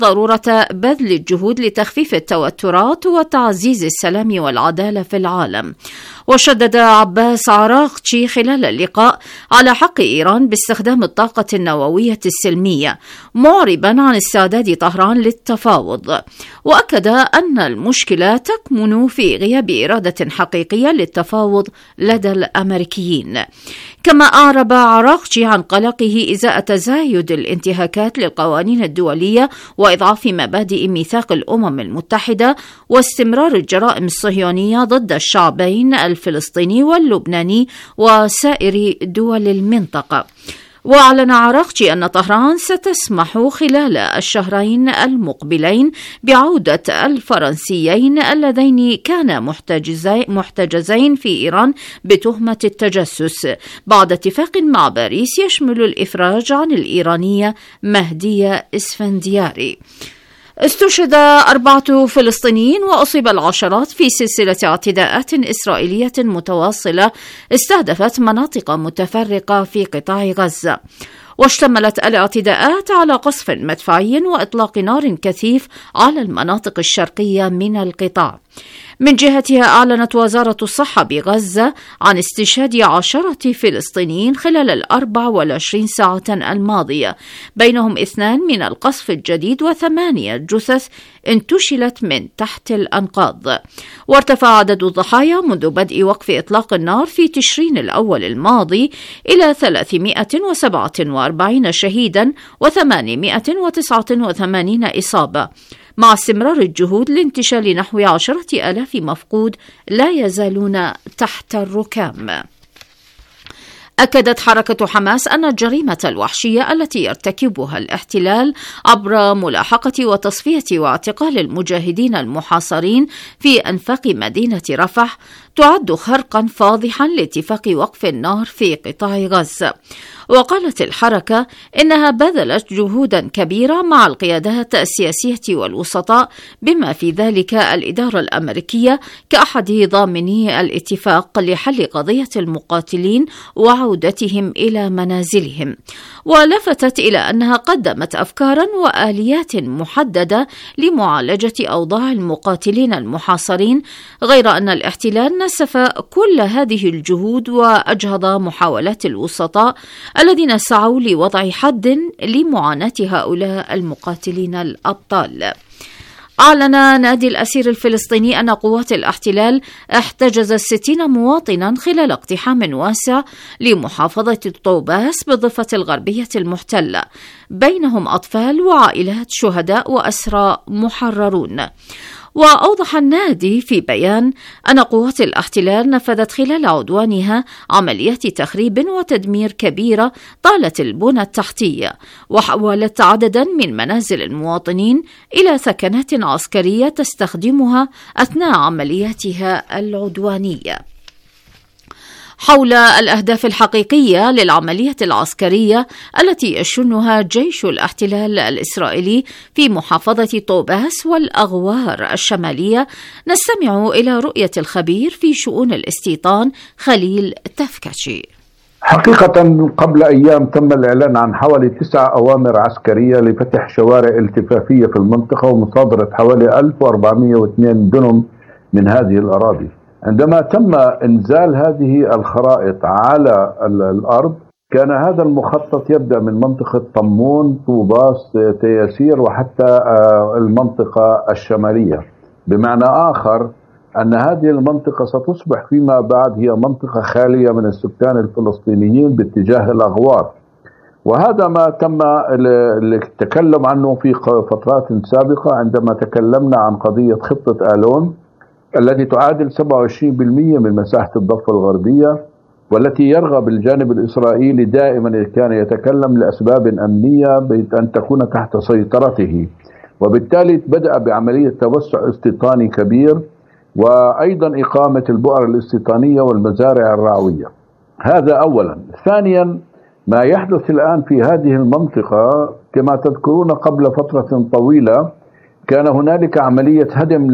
ضرورة بذل الجهود لتخفيف التوترات وتعزيز السلام والعدالة في العالم. وشدد عباس عراقچي خلال اللقاء على حق إيران باستخدام الطاقة النووية السلمية، معربا عن استعداد طهران للتفاوض، وأكد أن المشكلة تكمن في غياب إرادة حقيقية للتفاوض لدى الأمريكيين. كما أعرب عراقچي عن قلقه إزاء تزايد الانتهاكات للقوانين الدولية وإضعاف مبادئ ميثاق الأمم المتحدة واستمرار الجرائم الصهيونية ضد الشعبين الفلسطيني واللبناني وسائر دول المنطقة. وأعلن عراقچي أن طهران ستسمح خلال الشهرين المقبلين بعودة الفرنسيين اللذين كانا محتجزين في إيران بتهمة التجسس بعد اتفاق مع باريس يشمل الإفراج عن الإيرانية مهدية إسفندياري. استشهد 4 فلسطينيين وأصيب العشرات في سلسلة اعتداءات إسرائيلية متواصلة استهدفت مناطق متفرقة في قطاع غزة. واشتملت الاعتداءات على قصف مدفعي وإطلاق نار كثيف على المناطق الشرقية من القطاع. من جهتها أعلنت وزارة الصحة بغزة عن استشهاد 10 فلسطينيين خلال 24 ساعة الماضية، بينهم 2 من القصف الجديد و8 جثث انتشلت من تحت الأنقاض. وارتفع عدد الضحايا منذ بدء وقف إطلاق النار في تشرين الأول الماضي إلى 347 شهيدا و889 إصابة، مع استمرار الجهود لانتشال نحو 10,000 مفقود لا يزالون تحت الركام. أكدت حركة حماس أن الجريمة الوحشية التي يرتكبها الاحتلال عبر ملاحقة وتصفية واعتقال المجاهدين المحاصرين في أنفاق مدينة رفح تعد خرقا فاضحا لاتفاق وقف النار في قطاع غزة. وقالت الحركة إنها بذلت جهودا كبيرة مع القيادات السياسية والوسطاء بما في ذلك الإدارة الأمريكية كأحد ضامني الاتفاق لحل قضية المقاتلين وعودتهم إلى منازلهم. ولفتت إلى أنها قدمت أفكارا وآليات محددة لمعالجة أوضاع المقاتلين المحاصرين، غير أن الاحتلال نسف كل هذه الجهود وأجهض محاولات الوسطاء الذين سعوا لوضع حد لمعاناة هؤلاء المقاتلين الأبطال. أعلن نادي الأسير الفلسطيني أن قوات الاحتلال احتجزت 60 مواطنا خلال اقتحام واسع لمحافظة طوباس بالضفة الغربية المحتلة، بينهم أطفال وعائلات شهداء وأسرى محررون. وأوضح النادي في بيان أن قوات الاحتلال نفذت خلال عدوانها عمليات تخريب وتدمير كبيرة طالت البنى التحتية، وحولت عددا من منازل المواطنين إلى ثكنات عسكرية تستخدمها أثناء عملياتها العدوانية. حول الأهداف الحقيقية للعملية العسكرية التي يشنها جيش الاحتلال الإسرائيلي في محافظة طوباس والأغوار الشمالية، نستمع إلى رؤية الخبير في شؤون الاستيطان خليل تفكشي. حقيقة قبل أيام تم الإعلان عن حوالي 9 أوامر عسكرية لفتح شوارع التفافية في المنطقة ومصادرة حوالي 1402 دنم من هذه الأراضي. عندما تم إنزال هذه الخرائط على الأرض كان هذا المخطط يبدأ من منطقة طمون، طوباس، تياسير، وحتى المنطقة الشمالية. بمعنى آخر أن هذه المنطقة ستصبح فيما بعد هي منطقة خالية من السكان الفلسطينيين باتجاه الأغوار، وهذا ما تم التكلم عنه في فترات سابقة عندما تكلمنا عن قضية خطة آلون التي تعادل 27% من مساحة الضفة الغربية، والتي يرغب الجانب الإسرائيلي دائما كان يتكلم لأسباب أمنية بأن تكون تحت سيطرته، وبالتالي بدأ بعملية توسع استيطاني كبير، وأيضا إقامة البؤر الاستيطانية والمزارع الرعوية. هذا أولا. ثانيا، ما يحدث الآن في هذه المنطقة كما تذكرون قبل فترة طويلة كان هنالك عملية هدم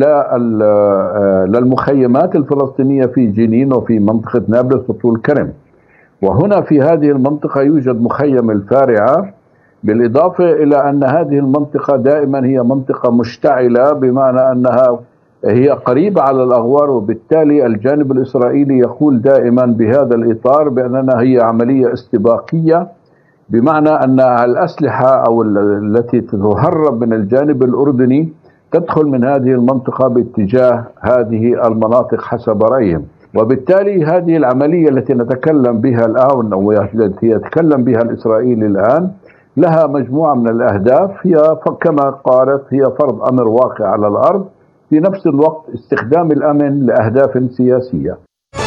للمخيمات الفلسطينية في جنين وفي منطقة نابلس وطول كرم. وهنا في هذه المنطقة يوجد مخيم الفارعة بالإضافة إلى أن هذه المنطقة دائما هي منطقة مشتعلة، بمعنى أنها هي قريبة على الأغوار، وبالتالي الجانب الإسرائيلي يقول دائما بهذا الإطار بأنها هي عملية استباقية، بمعنى أن الأسلحة أو التي تهرب من الجانب الأردني تدخل من هذه المنطقة باتجاه هذه المناطق حسب رأيهم. وبالتالي هذه العملية التي نتكلم بها الآن أو التي يتكلم بها الإسرائيلي الآن لها مجموعة من الأهداف، هي كما قالت هي فرض أمر واقع على الأرض، في نفس الوقت استخدام الأمن لأهداف سياسية.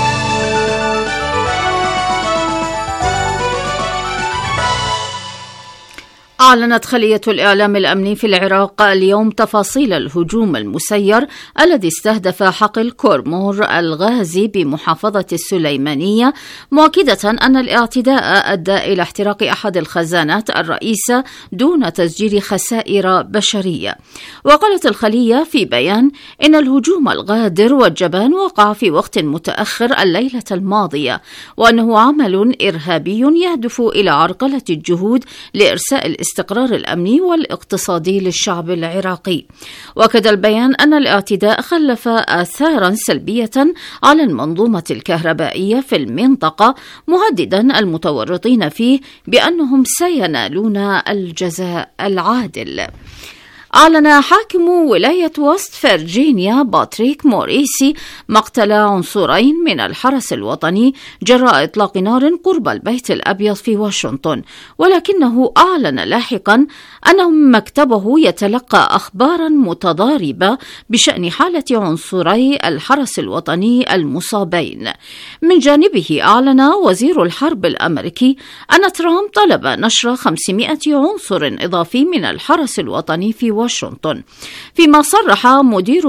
أعلنت خلية الإعلام الأمني في العراق اليوم تفاصيل الهجوم المسير الذي استهدف حقل كورمور الغازي بمحافظة السليمانية، مؤكدة أن الاعتداء أدى إلى احتراق أحد الخزانات الرئيسة دون تسجيل خسائر بشرية. وقالت الخلية في بيان إن الهجوم الغادر والجبان وقع في وقت متأخر الليلة الماضية، وأنه عمل إرهابي يهدف إلى عرقلة الجهود لإرساء الاستقرار الأمني والاقتصادي للشعب العراقي. وأكد البيان أن الاعتداء خلف آثارا سلبية على المنظومة الكهربائية في المنطقة، مهددا المتورطين فيه بأنهم سينالون الجزاء العادل. أعلن حاكم ولاية وست فرجينيا باتريك موريسي مقتل عنصرين من الحرس الوطني جراء إطلاق نار قرب البيت الأبيض في واشنطن، ولكنه أعلن لاحقا أن مكتبه يتلقى أخبارا متضاربة بشأن حالة عنصري الحرس الوطني المصابين. من جانبه أعلن وزير الحرب الأمريكي أن ترامب طلب نشر 500 عنصر إضافي من الحرس الوطني في واشنطن، فيما صرح مدير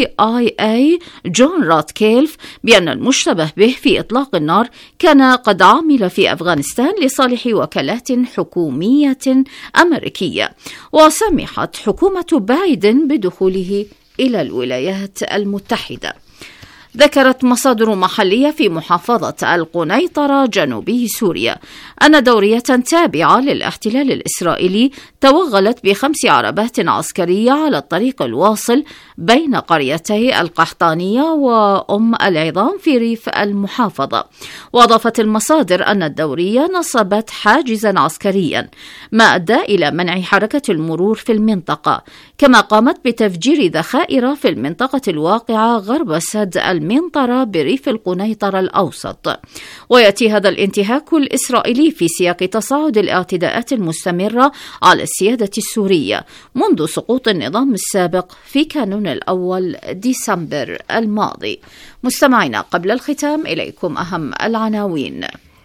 CIA جون راتكيلف بأن المشتبه به في إطلاق النار كان قد عمل في أفغانستان لصالح وكالات حكومية أمريكية، وسمحت حكومة بايدن بدخوله إلى الولايات المتحدة. ذكرت مصادر محلية في محافظة القنيطرة جنوبي سوريا أن دورية تابعة للاحتلال الإسرائيلي توغلت ب5 عربات عسكرية على الطريق الواصل بين قريتي القحطانية وأم العظام في ريف المحافظة. وأضافت المصادر أن الدورية نصبت حاجزا عسكريا ما أدى إلى منع حركة المرور في المنطقة، كما قامت بتفجير ذخائر في المنطقة الواقعة غرب سد المنطرة بريف القنيطرة الأوسط. ويأتي هذا الانتهاك الإسرائيلي في سياق تصاعد الاعتداءات المستمرة على السيادة السورية منذ سقوط النظام السابق في كانون الأول ديسمبر الماضي. مستمعينا، قبل الختام إليكم أهم العناوين.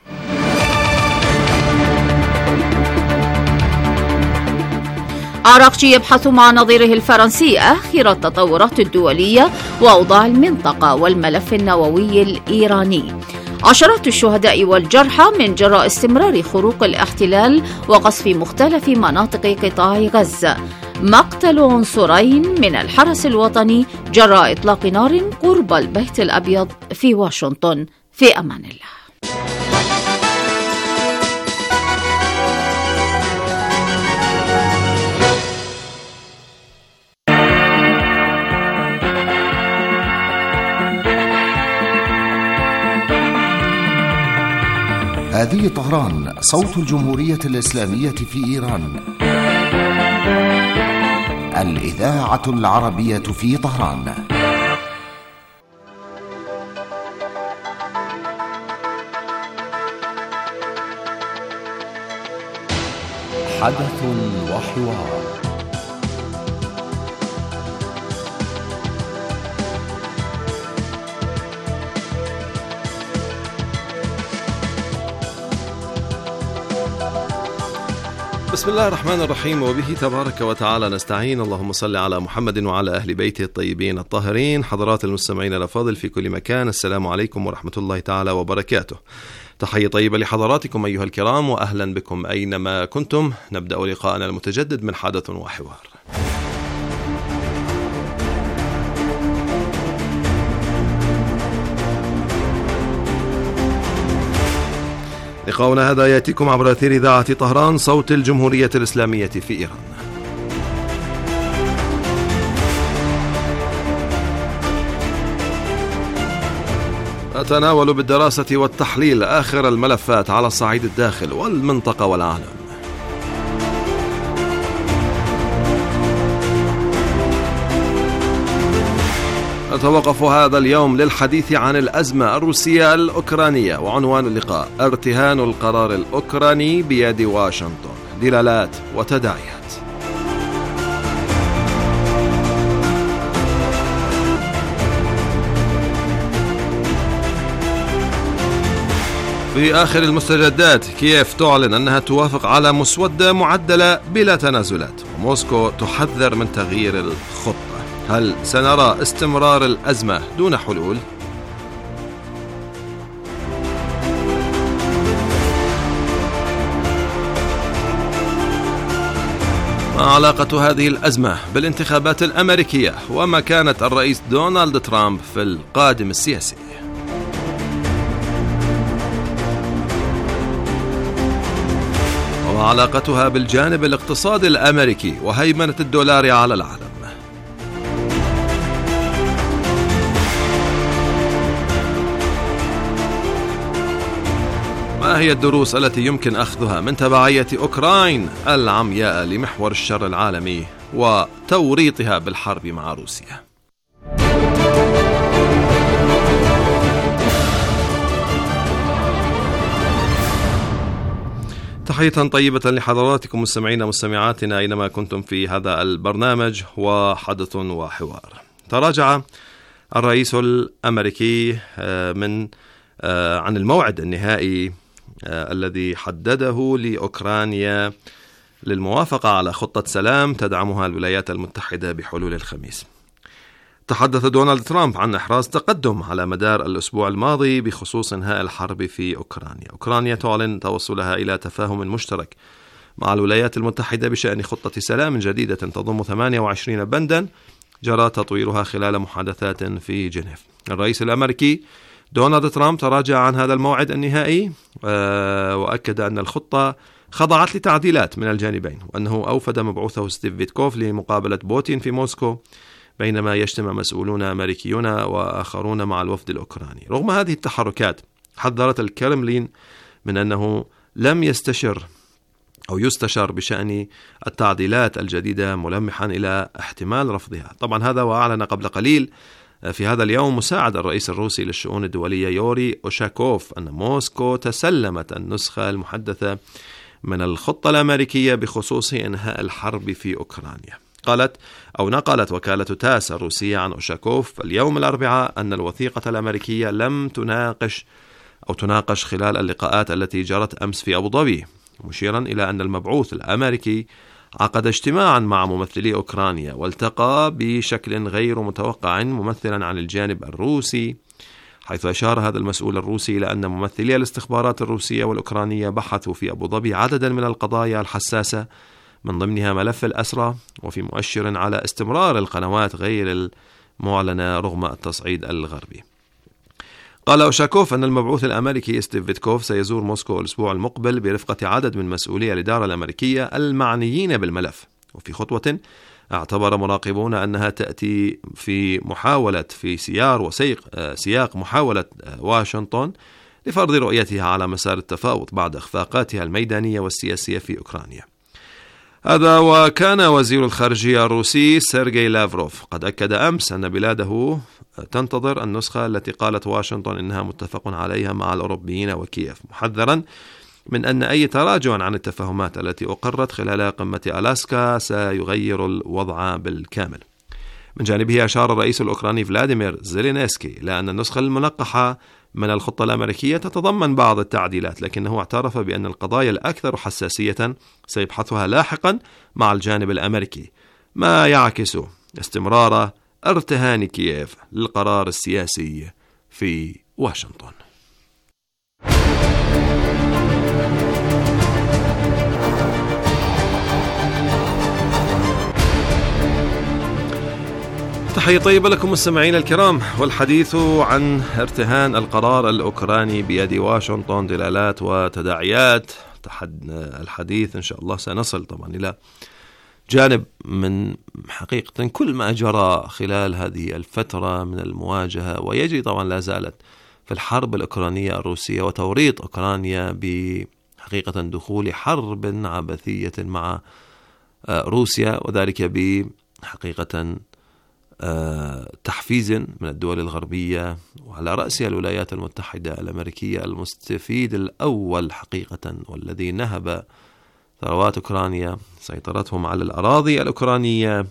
عراقجي يبحث مع نظيره الفرنسي آخر التطورات الدولية وأوضاع المنطقة والملف النووي الإيراني. عشرات الشهداء والجرحى من جراء استمرار خروق الاحتلال وقصف مختلف مناطق قطاع غزة. مقتل عنصرين من الحرس الوطني جراء إطلاق نار قرب البيت الأبيض في واشنطن. في أمان الله. هذه طهران، صوت الجمهورية الإسلامية في إيران. الإذاعة العربية في طهران. حدث وحوار. بسم الله الرحمن الرحيم، وبه تبارك وتعالى نستعين. اللهم صل على محمد وعلى أهل بيته الطيبين الطاهرين. حضرات المستمعين الأفاضل في كل مكان، السلام عليكم ورحمة الله تعالى وبركاته. تحية طيبة لحضراتكم أيها الكرام، وأهلا بكم أينما كنتم. نبدأ لقاءنا المتجدد من حدث وحوار. لقاؤنا هذا يأتيكم عبر أثير إذاعة طهران صوت الجمهورية الإسلامية في إيران. نتناول بالدراسة والتحليل آخر الملفات على الصعيد الداخل والمنطقة والعالم. نتوقف هذا اليوم للحديث عن الأزمة الروسية الأوكرانية، وعنوان اللقاء: ارتهان القرار الأوكراني بيد واشنطن، دلالات وتداعيات. في آخر المستجدات، كييف تعلن أنها توافق على مسودة معدلة بلا تنازلات، وموسكو تحذر من تغيير الخطة. هل سنرى استمرار الأزمة دون حلول؟ ما علاقة هذه الأزمة بالانتخابات الأمريكية ومكانة الرئيس دونالد ترامب في القادم السياسي؟ وعلاقتها بالجانب الاقتصادي الأمريكي وهيمنة الدولار على العالم. ما هي الدروس التي يمكن أخذها من تبعية أوكرين العمياء لمحور الشر العالمي وتوريطها بالحرب مع روسيا؟ تحية طيبة لحضراتكم مستمعين ومستمعاتنا أينما كنتم في هذا البرنامج وحدث وحوار. تراجع الرئيس الأمريكي عن الموعد النهائي الذي حدده لأوكرانيا للموافقة على خطة سلام تدعمها الولايات المتحدة بحلول الخميس. تحدث دونالد ترامب عن إحراز تقدم على مدار الأسبوع الماضي بخصوص إنهاء الحرب في أوكرانيا تعلن توصلها إلى تفاهم مشترك مع الولايات المتحدة بشأن خطة سلام جديدة تضم 28 بندا جرى تطويرها خلال محادثات في جنيف. الرئيس الأمريكي دونالد ترامب تراجع عن هذا الموعد النهائي وأكد أن الخطة خضعت لتعديلات من الجانبين، وأنه أوفد مبعوثه ستيف فيتكوف لمقابلة بوتين في موسكو، بينما يجتمع مسؤولون أمريكيون وآخرون مع الوفد الأوكراني. رغم هذه التحركات، حذرت الكرملين من أنه لم يستشر بشأن التعديلات الجديدة، ملمحا إلى احتمال رفضها. طبعا هذا وأعلن قبل قليل في هذا اليوم مساعد الرئيس الروسي للشؤون الدولية يوري أوشاكوف أن موسكو تسلمت النسخة المحدثة من الخطة الأمريكية بخصوص إنهاء الحرب في أوكرانيا. نقلت وكالة تاس الروسية عن أوشاكوف اليوم الأربعاء أن الوثيقة الأمريكية لم تناقش خلال اللقاءات التي جرت أمس في أبو ظبي، مشيرا إلى أن المبعوث الأمريكي عقد اجتماعا مع ممثلي أوكرانيا والتقى بشكل غير متوقع ممثلا عن الجانب الروسي، حيث أشار هذا المسؤول الروسي إلى أن ممثلي الاستخبارات الروسية والأوكرانية بحثوا في أبو ظبي عددا من القضايا الحساسة من ضمنها ملف الأسرى، وفي مؤشر على استمرار القنوات غير المعلنة رغم التصعيد الغربي. قال أوشاكوف أن المبعوث الأمريكي ستيف فيتكوف سيزور موسكو الأسبوع المقبل برفقة عدد من مسؤولي الإدارة الأمريكية المعنيين بالملف، وفي خطوة اعتبر مراقبون أنها تأتي في سياق محاولة واشنطن لفرض رؤيتها على مسار التفاوض بعد إخفاقاتها الميدانية والسياسية في أوكرانيا. هذا وكان وزير الخارجية الروسي سيرجي لافروف قد أكد أمس أن بلاده تنتظر النسخة التي قالت واشنطن إنها متفق عليها مع الأوروبيين وكييف، محذرا من أن أي تراجع عن التفاهمات التي أقرت خلال قمة ألاسكا سيغير الوضع بالكامل. من جانبه أشار الرئيس الأوكراني فلاديمير زيلينسكي إلى أن النسخة المنقحة من الخطة الأمريكية تتضمن بعض التعديلات، لكنه اعترف بأن القضايا الأكثر حساسية سيبحثها لاحقا مع الجانب الأمريكي، ما يعكس استمرار ارتهان كييف للقرار السياسي في واشنطن. تحية طيبة لكم مستمعين الكرام، والحديث عن ارتهان القرار الأوكراني بيد واشنطن، دلالات وتداعيات. الحديث إن شاء الله سنصل طبعا إلى جانب من حقيقة كل ما جرى خلال هذه الفترة من المواجهة، ويجري طبعا لا زالت في الحرب الأوكرانية الروسية، وتوريط أوكرانيا بحقيقة دخول حرب عبثية مع روسيا، وذلك بحقيقة تحفيز من الدول الغربية وعلى رأسها الولايات المتحدة الأمريكية، المستفيد الأول حقيقة والذي نهب ثروات أوكرانيا، سيطرتهم على الأراضي الأوكرانية،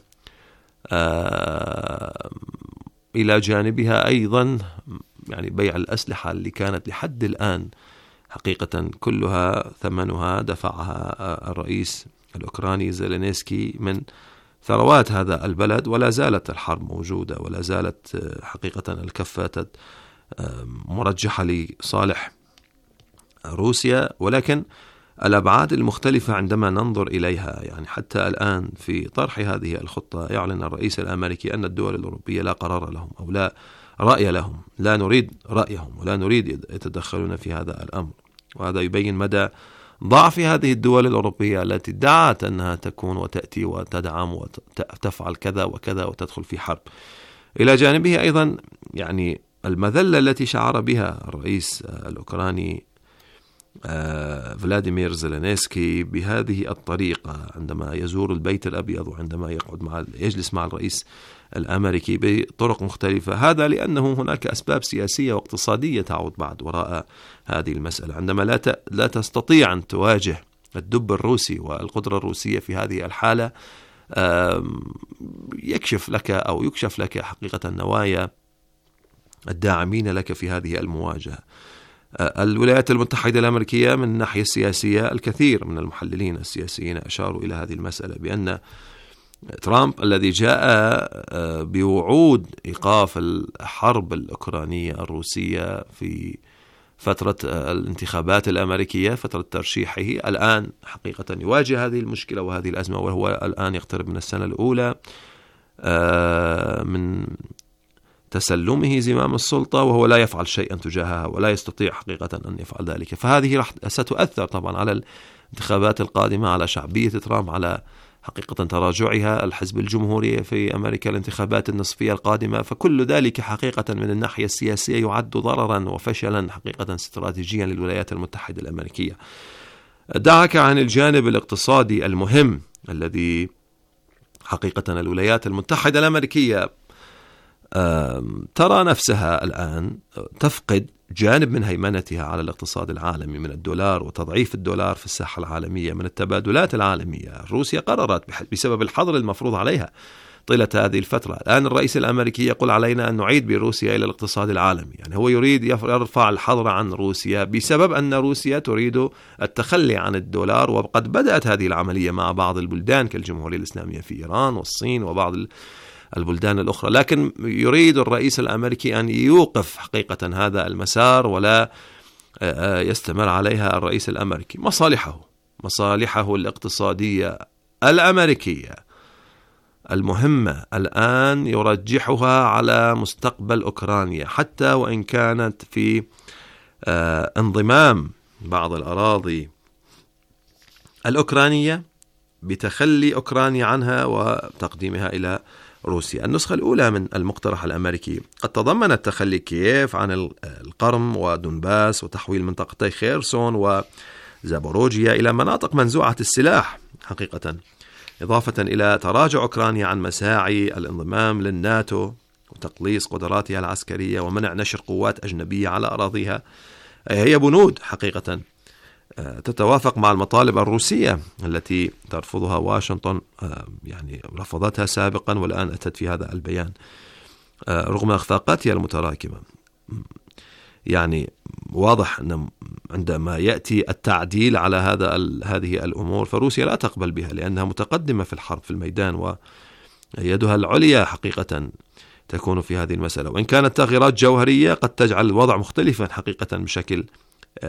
إلى جانبها أيضا يعني بيع الأسلحة اللي كانت لحد الآن حقيقة كلها ثمنها دفعها الرئيس الأوكراني زيلينسكي من ثروات هذا البلد، ولا زالت الحرب موجودة، ولا زالت حقيقة الكفة مرجحة لصالح روسيا. ولكن الأبعاد المختلفة عندما ننظر إليها، يعني حتى الآن في طرح هذه الخطة يعلن الرئيس الأمريكي أن الدول الأوروبية لا قرار لهم أو لا رأي لهم، لا نريد رأيهم ولا نريد يتدخلون في هذا الأمر. وهذا يبين مدى ضعف هذه الدول الأوروبية التي ادعت أنها تكون وتأتي وتدعم وتفعل كذا وكذا وتدخل في حرب. إلى جانبه أيضا يعني المذلة التي شعر بها الرئيس الأوكراني فلاديمير زيلينسكي بهذه الطريقة عندما يزور البيت الأبيض وعندما يجلس مع الرئيس الأمريكي بطرق مختلفة، هذا لأنه هناك أسباب سياسية واقتصادية تعود بعد وراء هذه المسألة. عندما لا تستطيع أن تواجه الدب الروسي والقدرة الروسية في هذه الحالة، يكشف لك حقيقة نوايا الداعمين لك في هذه المواجهة. الولايات المتحدة الأمريكية من الناحية السياسية، الكثير من المحللين السياسيين أشاروا إلى هذه المسألة بأن ترامب الذي جاء بوعود إيقاف الحرب الأوكرانية الروسية في فترة الانتخابات الأمريكية، فترة ترشيحه، الآن حقيقة يواجه هذه المشكلة وهذه الأزمة، وهو الآن يقترب من السنة الأولى من تسلمه زمام السلطة، وهو لا يفعل شيئا تجاهها ولا يستطيع حقيقة أن يفعل ذلك. فهذه ستؤثر طبعا على الانتخابات القادمة، على شعبية ترامب، على حقيقة تراجعها الحزب الجمهوري في أمريكا الانتخابات النصفية القادمة. فكل ذلك حقيقة من الناحية السياسية يعد ضررا وفشلا حقيقة استراتيجيا للولايات المتحدة الأمريكية. دعك عن الجانب الاقتصادي المهم الذي حقيقة الولايات المتحدة الأمريكية ترى نفسها الآن تفقد جانب من هيمنتها على الاقتصاد العالمي، من الدولار وتضعيف الدولار في الساحة العالمية، من التبادلات العالمية. روسيا قررت بسبب الحظر المفروض عليها طيلة هذه الفترة. الآن الرئيس الأمريكي يقول علينا أن نعيد بروسيا إلى الاقتصاد العالمي، يعني هو يريد يرفع الحظر عن روسيا بسبب أن روسيا تريد التخلي عن الدولار. وقد بدأت هذه العملية مع بعض البلدان كالجمهورية الإسلامية في إيران والصين وبعض البلدان الأخرى، لكن يريد الرئيس الأمريكي أن يوقف حقيقة هذا المسار ولا يستمر عليها الرئيس الأمريكي. مصالحه الاقتصادية الأمريكية المهمة الآن يرجحها على مستقبل أوكرانيا، حتى وإن كانت في انضمام بعض الأراضي الأوكرانية بتخلي أوكرانيا عنها وتقديمها إلى روسيا. النسخة الأولى من المقترح الأمريكي قد تضمنت تخلي كييف عن القرم ودونباس وتحويل منطقتي خيرسون وزابوروجيا إلى مناطق منزوعة السلاح حقيقة، إضافة إلى تراجع أوكرانيا عن مساعي الانضمام للناتو وتقليص قدراتها العسكرية ومنع نشر قوات أجنبية على أراضيها. هي بنود حقيقة تتوافق مع المطالب الروسية التي ترفضها واشنطن، يعني رفضتها سابقا والآن أتت في هذا البيان رغم أخفاقاتها المتراكمة. يعني واضح أن عندما يأتي التعديل على هذه الأمور فروسيا لا تقبل بها، لأنها متقدمة في الحرب في الميدان ويدها العليا حقيقة تكون في هذه المسألة. وإن كانت تغييرات جوهرية قد تجعل الوضع مختلفا حقيقة بشكل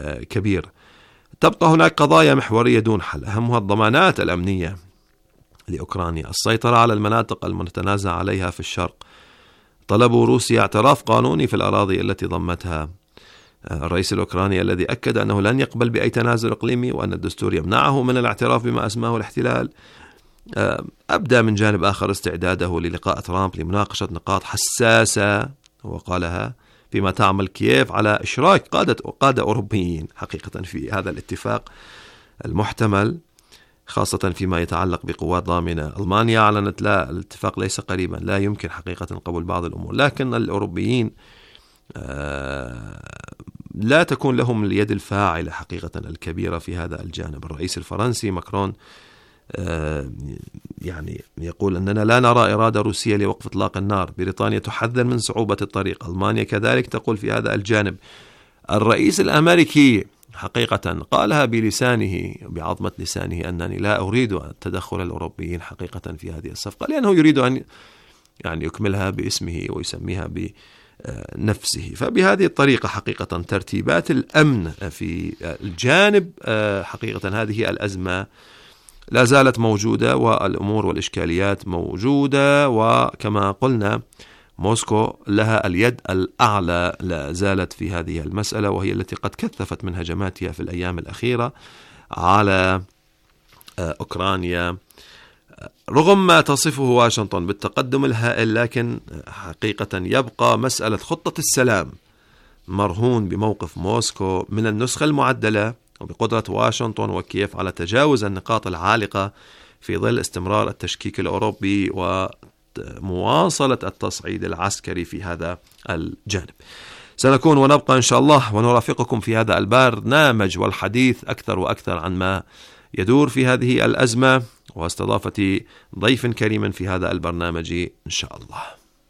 كبير. تبقى هناك قضايا محورية دون حل، أهمها الضمانات الأمنية لأوكرانيا السيطرة على المناطق المتنازع عليها في الشرق. طلبوا روسيا اعتراف قانوني في الأراضي التي ضمتها. الرئيس الأوكراني الذي أكد أنه لن يقبل بأي تنازل إقليمي وأن الدستور يمنعه من الاعتراف بما أسماه الاحتلال، أبدى من جانب آخر استعداده للقاء ترامب لمناقشة نقاط حساسة وقالها فيما تعمل كييف على إشراك قادة أوروبيين حقيقة في هذا الاتفاق المحتمل، خاصة فيما يتعلق بقوات ضامنة. ألمانيا أعلنت لا، الاتفاق ليس قريبا، لا يمكن حقيقة قبول بعض الأمور، لكن الأوروبيين لا تكون لهم اليد الفاعلة حقيقة الكبيرة في هذا الجانب. الرئيس الفرنسي ماكرون يعني يقول أننا لا نرى إرادة روسية لوقف إطلاق النار. بريطانيا تحذر من صعوبة الطريق. ألمانيا كذلك تقول في هذا الجانب. الرئيس الأمريكي حقيقة قالها بلسانه، بعظمة لسانه، أنني لا أريد التدخل الأوروبيين حقيقة في هذه الصفقة، لأنه يريد أن يعني يكملها باسمه ويسميها بنفسه. فبهذه الطريقة حقيقة ترتيبات الأمن في الجانب حقيقة هذه الأزمة لا زالت موجودة، والأمور والإشكاليات موجودة، وكما قلنا موسكو لها اليد الأعلى لا زالت في هذه المسألة، وهي التي قد كثفت من هجماتها في الأيام الأخيرة على أوكرانيا رغم ما تصفه واشنطن بالتقدم الهائل. لكن حقيقة يبقى مسألة خطة السلام مرهون بموقف موسكو من النسخة المعدلة وبقدرة واشنطن وكييف على تجاوز النقاط العالقة في ظل استمرار التشكيك الأوروبي ومواصلة التصعيد العسكري في هذا الجانب. سنكون ونبقى إن شاء الله ونرافقكم في هذا البرنامج والحديث أكثر وأكثر عن ما يدور في هذه الأزمة، واستضافة ضيف كريم في هذا البرنامج إن شاء الله.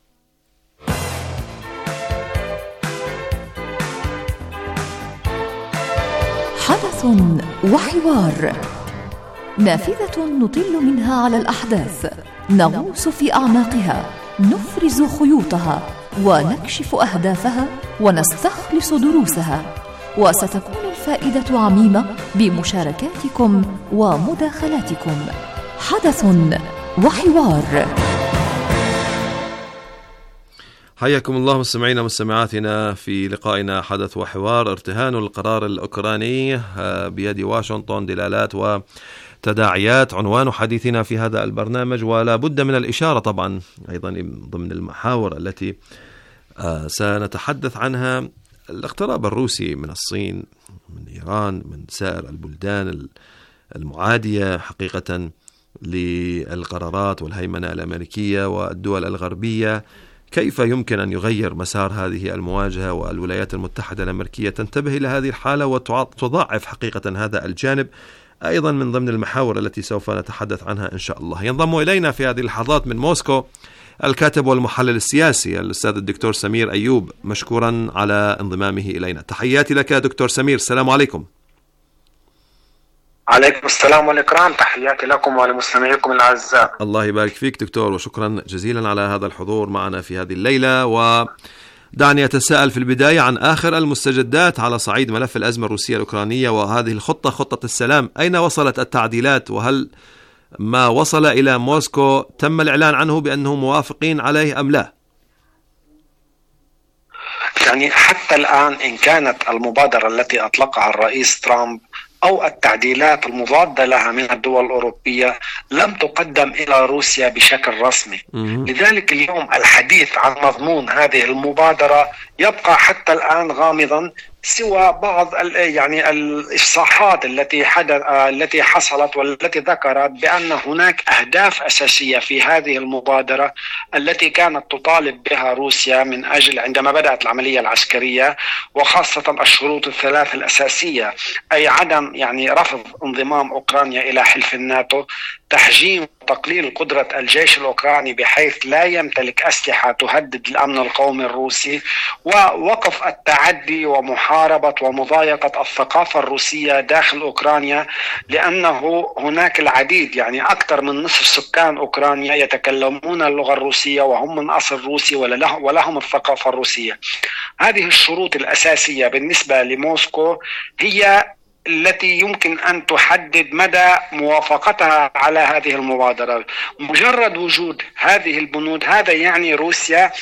حدث وحوار، نافذة نطل منها على الأحداث، نغوص في أعماقها، نفرز خيوطها ونكشف أهدافها ونستخلص دروسها، وستكون الفائدة عميمة بمشاركاتكم ومداخلاتكم. حدث وحوار. حياكم الله مستمعينا ومستمعاتنا في لقائنا حدث وحوار. ارتهان القرار الأوكراني بيد واشنطن، دلالات وتداعيات عنوان حديثنا في هذا البرنامج، ولا بد من الإشارة طبعا أيضا ضمن المحاور التي سنتحدث عنها الاقتراب الروسي من الصين، من إيران، من سائر البلدان المعادية حقيقة للقرارات والهيمنة الأمريكية والدول الغربية. كيف يمكن أن يغير مسار هذه المواجهة؟ والولايات المتحدة الأمريكية تنتبه إلى هذه الحالة وتضاعف حقيقة هذا الجانب أيضا من ضمن المحاور التي سوف نتحدث عنها إن شاء الله. ينضم إلينا في هذه اللحظات من موسكو الكاتب والمحلل السياسي الأستاذ الدكتور سمير أيوب، مشكورا على انضمامه إلينا. تحياتي لك دكتور سمير، السلام عليكم. عليكم السلام والإكرام، تحياتي لكم ولمستمعيكم الأعزاء. الله يبارك فيك دكتور، وشكرا جزيلا على هذا الحضور معنا في هذه الليلة. ودعني أتساءل في البداية عن آخر المستجدات على صعيد ملف الأزمة الروسية الأوكرانية وهذه خطة السلام. أين وصلت التعديلات؟ وهل ما وصل إلى موسكو تم الإعلان عنه بأنهم موافقين عليه أم لا؟ يعني حتى الآن إن كانت المبادرة التي أطلقها الرئيس ترامب أو التعديلات المضادة لها من الدول الأوروبية لم تقدم إلى روسيا بشكل رسمي. لذلك اليوم الحديث عن مضمون هذه المبادرة يبقى حتى الآن غامضا، سوى بعض يعني الإفصاحات التي حصلت والتي ذكرت بأن هناك أهداف أساسية في هذه المبادرة التي كانت تطالب بها روسيا من أجل عندما بدأت العملية العسكرية، وخاصة الشروط الثلاث الأساسية، أي عدم يعني رفض انضمام أوكرانيا إلى حلف الناتو، تحجيم وتقليل قدرة الجيش الأوكراني بحيث لا يمتلك أسلحة تهدد الأمن القومي الروسي، ووقف التعدي ومحاربة ومضايقة الثقافة الروسية داخل أوكرانيا، لأنه هناك العديد يعني أكثر من نصف سكان أوكرانيا يتكلمون اللغة الروسية وهم من أصل روسي ولهم الثقافة الروسية. هذه الشروط الأساسية بالنسبة لموسكو هي التي يمكن أن تحدد مدى موافقتها على هذه المبادرة. مجرد وجود هذه البنود هذا يعني روسيا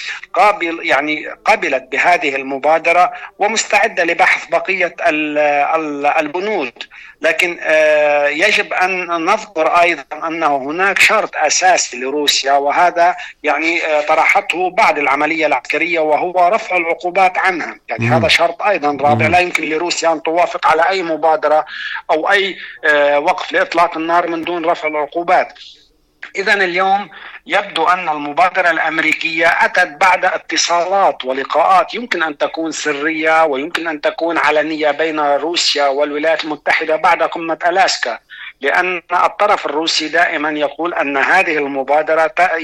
قبلت بهذه المبادرة ومستعدة لبحث بقية البنود. لكن يجب أن نذكر أيضا أنه هناك شرط أساسي لروسيا، وهذا يعني طرحته بعد العملية العسكرية، وهو رفع العقوبات عنها. يعني هذا شرط أيضا رابع. لا يمكن لروسيا أن توافق على أي مبادرة أو أي وقف لإطلاق النار من دون رفع العقوبات. إذن اليوم يبدو أن المبادرة الأمريكية أتت بعد اتصالات ولقاءات يمكن أن تكون سرية ويمكن أن تكون علنية بين روسيا والولايات المتحدة بعد قمة ألاسكا، لأن الطرف الروسي دائما يقول أن هذه المبادرة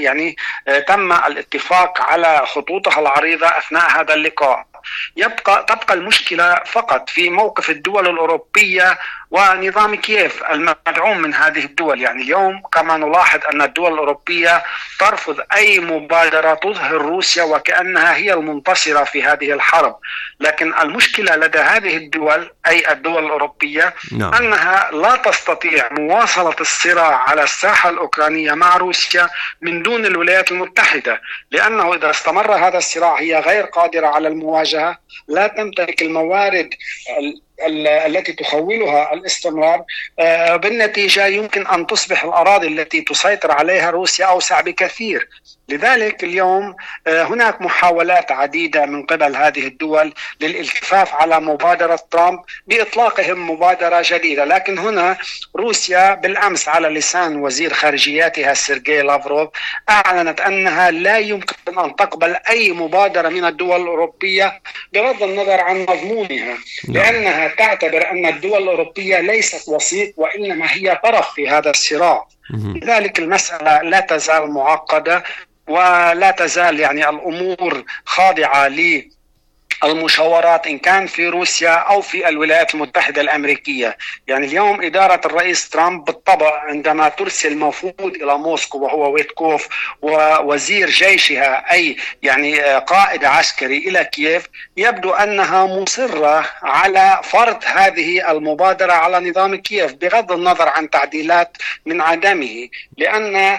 تم الاتفاق على خطوطها العريضة أثناء هذا اللقاء. تبقى المشكلة فقط في موقف الدول الأوروبية ونظام كييف المدعوم من هذه الدول. يعني اليوم كما نلاحظ أن الدول الأوروبية ترفض أي مبادرة تظهر روسيا وكأنها هي المنتصرة في هذه الحرب. لكن المشكلة لدى هذه الدول أي الدول الأوروبية أنها لا تستطيع مواصلة الصراع على الساحة الأوكرانية مع روسيا من دون الولايات المتحدة، لأنه إذا استمر هذا الصراع هي غير قادرة على المواجهة، لا تمتلك الموارد التي تخولها الاستمرار. بالنتيجة يمكن أن تصبح الأراضي التي تسيطر عليها روسيا أوسع بكثير. لذلك اليوم هناك محاولات عديدة من قبل هذه الدول للالتفاف على مبادرة ترامب بإطلاقهم مبادرة جديدة. لكن هنا روسيا بالأمس على لسان وزير خارجياتها سيرجي لافروف أعلنت أنها لا يمكن أن تقبل أي مبادرة من الدول الأوروبية بغض النظر عن مضمونها، لأنها تعتبر أن الدول الأوروبية ليست وسيط وإنما هي طرف في هذا الصراع. لذلك المسألة لا تزال معقدة ولا تزال الأمور خاضعة المشاورات إن كان في روسيا أو في الولايات المتحدة الأمريكية. يعني اليوم إدارة الرئيس ترامب بالطبع عندما ترسل مفوض إلى موسكو وهو ويتكوف ووزير جيشها أي قائد عسكري إلى كييف، يبدو أنها مصرة على فرض هذه المبادرة على نظام كييف بغض النظر عن تعديلات من عدمه، لأن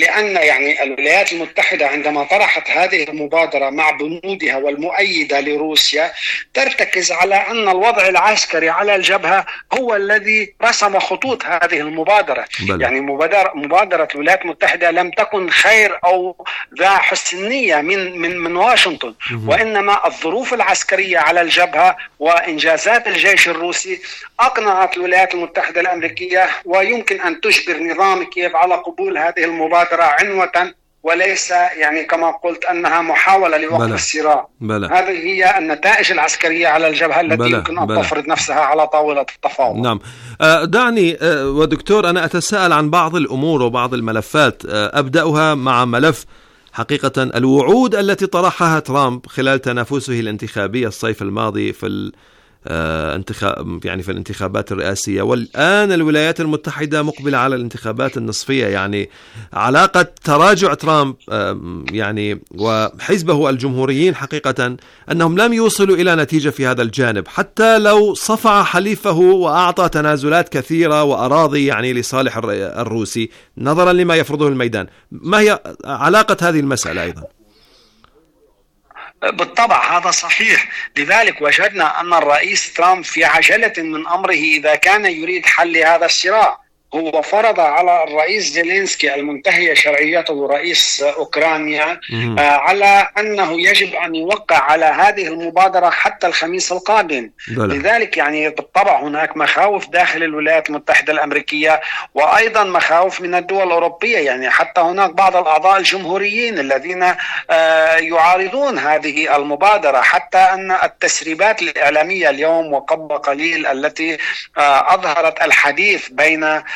الولايات المتحدة عندما طرحت هذه المبادرة مع بنودها والمؤيدة لروسيا ترتكز على أن الوضع العسكري على الجبهة هو الذي رسم خطوط هذه المبادرة. يعني مبادرة الولايات المتحدة لم تكن خير أو ذا حسن نية من واشنطن، وإنما الظروف العسكرية على الجبهة وإنجازات الجيش الروسي أقنعت الولايات المتحدة الأمريكية، ويمكن أن تجبر نظام كييف على قبول هذه المبادرة عنوة، وليس كما قلت أنها محاولة لوقف الصراع. هذه هي النتائج العسكرية على الجبهة التي يمكن أن تفرض نفسها على طاولة التفاوض. نعم. دعني ودكتور أنا أتساءل عن بعض الأمور وبعض الملفات، أبدأها مع ملف حقيقة الوعود التي طرحها ترامب خلال تنافسه الانتخابي الصيف الماضي في في الانتخابات الرئاسية، والآن الولايات المتحدة مقبلة على الانتخابات النصفية. علاقة تراجع ترامب وحزبه الجمهوريين حقيقة أنهم لم يوصلوا إلى نتيجة في هذا الجانب، حتى لو صفع حليفه وأعطى تنازلات كثيرة وأراضي لصالح الروسي نظرا لما يفرضه الميدان. ما هي علاقة هذه المسألة أيضا؟ بالطبع هذا صحيح. لذلك وجدنا أن الرئيس ترامب في عجلة من أمره إذا كان يريد حل هذا الصراع. هو فرض على الرئيس زيلينسكي المنتهي شرعيته رئيس أوكرانيا على أنه يجب أن يوقع على هذه المبادرة حتى الخميس القادم. لذلك بالطبع هناك مخاوف داخل الولايات المتحدة الأمريكية وأيضا مخاوف من الدول الأوروبية. حتى هناك بعض الأعضاء الجمهوريين الذين يعارضون هذه المبادرة، حتى أن التسريبات الإعلامية اليوم وقبل قليل التي أظهرت الحديث بين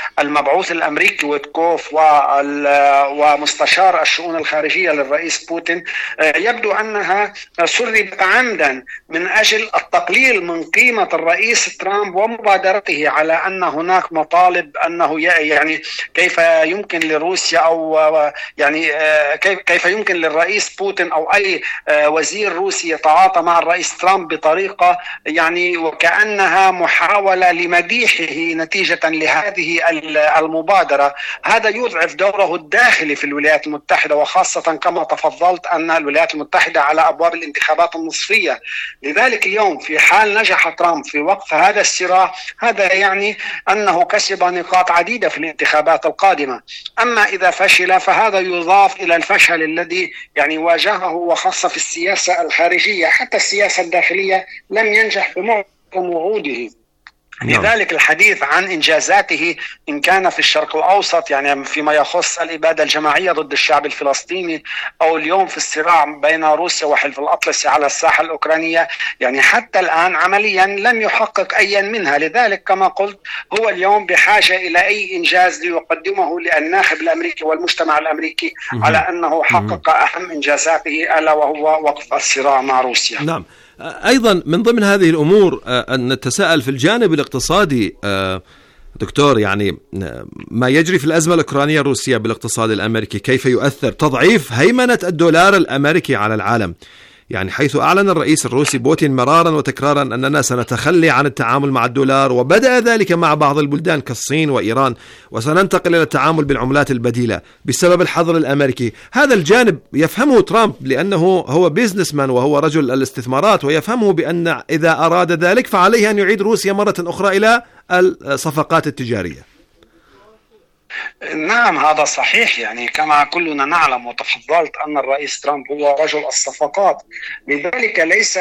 المبعوث الأمريكي ويتكوف ومستشار الشؤون الخارجية للرئيس بوتين يبدو أنها سربت عمدا من أجل التقليل من قيمة الرئيس ترامب ومبادرته على أن هناك مطالب أنه يعني كيف يمكن لروسيا أو يعني كيف يمكن للرئيس بوتين أو أي وزير روسي يتعاطى مع الرئيس ترامب بطريقة يعني وكأنها محاولة لمديحه نتيجة لهذه المبادرة. هذا يضعف دوره الداخلي في الولايات المتحدة، وخاصة كما تفضلت أن الولايات المتحدة على أبواب الانتخابات النصفية. لذلك اليوم في حال نجح ترامب في وقف هذا الصراع، هذا يعني أنه كسب نقاط عديدة في الانتخابات القادمة. أما إذا فشل فهذا يضاف إلى الفشل الذي يعني واجهه، وخاصة في السياسة الخارجية. حتى السياسة الداخلية لم ينجح في معظم وعوده. لذلك الحديث عن إنجازاته إن كان في الشرق الأوسط يعني فيما يخص الإبادة الجماعية ضد الشعب الفلسطيني، أو اليوم في الصراع بين روسيا وحلف الأطلسي على الساحة الأوكرانية، يعني حتى الآن عمليا لم يحقق أي منها. لذلك كما قلت هو اليوم بحاجة إلى أي إنجاز ليقدمه للناخب الأمريكي والمجتمع الأمريكي على أنه حقق أهم إنجازاته ألا وهو وقف الصراع مع روسيا. نعم. أيضا من ضمن هذه الأمور أن نتساءل في الجانب الاقتصادي دكتور، يعني ما يجري في الأزمة الأوكرانية الروسية بالاقتصاد الأمريكي، كيف يؤثر تضعيف هيمنة الدولار الأمريكي على العالم؟ يعني حيث أعلن الرئيس الروسي بوتين مرارا وتكرارا أننا سنتخلي عن التعامل مع الدولار، وبدأ ذلك مع بعض البلدان كالصين وإيران، وسننتقل إلى التعامل بالعملات البديلة بسبب الحظر الأمريكي. هذا الجانب يفهمه ترامب لأنه هو بيزنسمان وهو رجل الاستثمارات، ويفهمه بأن إذا أراد ذلك فعليه أن يعيد روسيا مرة أخرى إلى الصفقات التجارية. نعم هذا صحيح، يعني كما كلنا نعلم وتفضلت أن الرئيس ترامب هو رجل الصفقات. لذلك ليس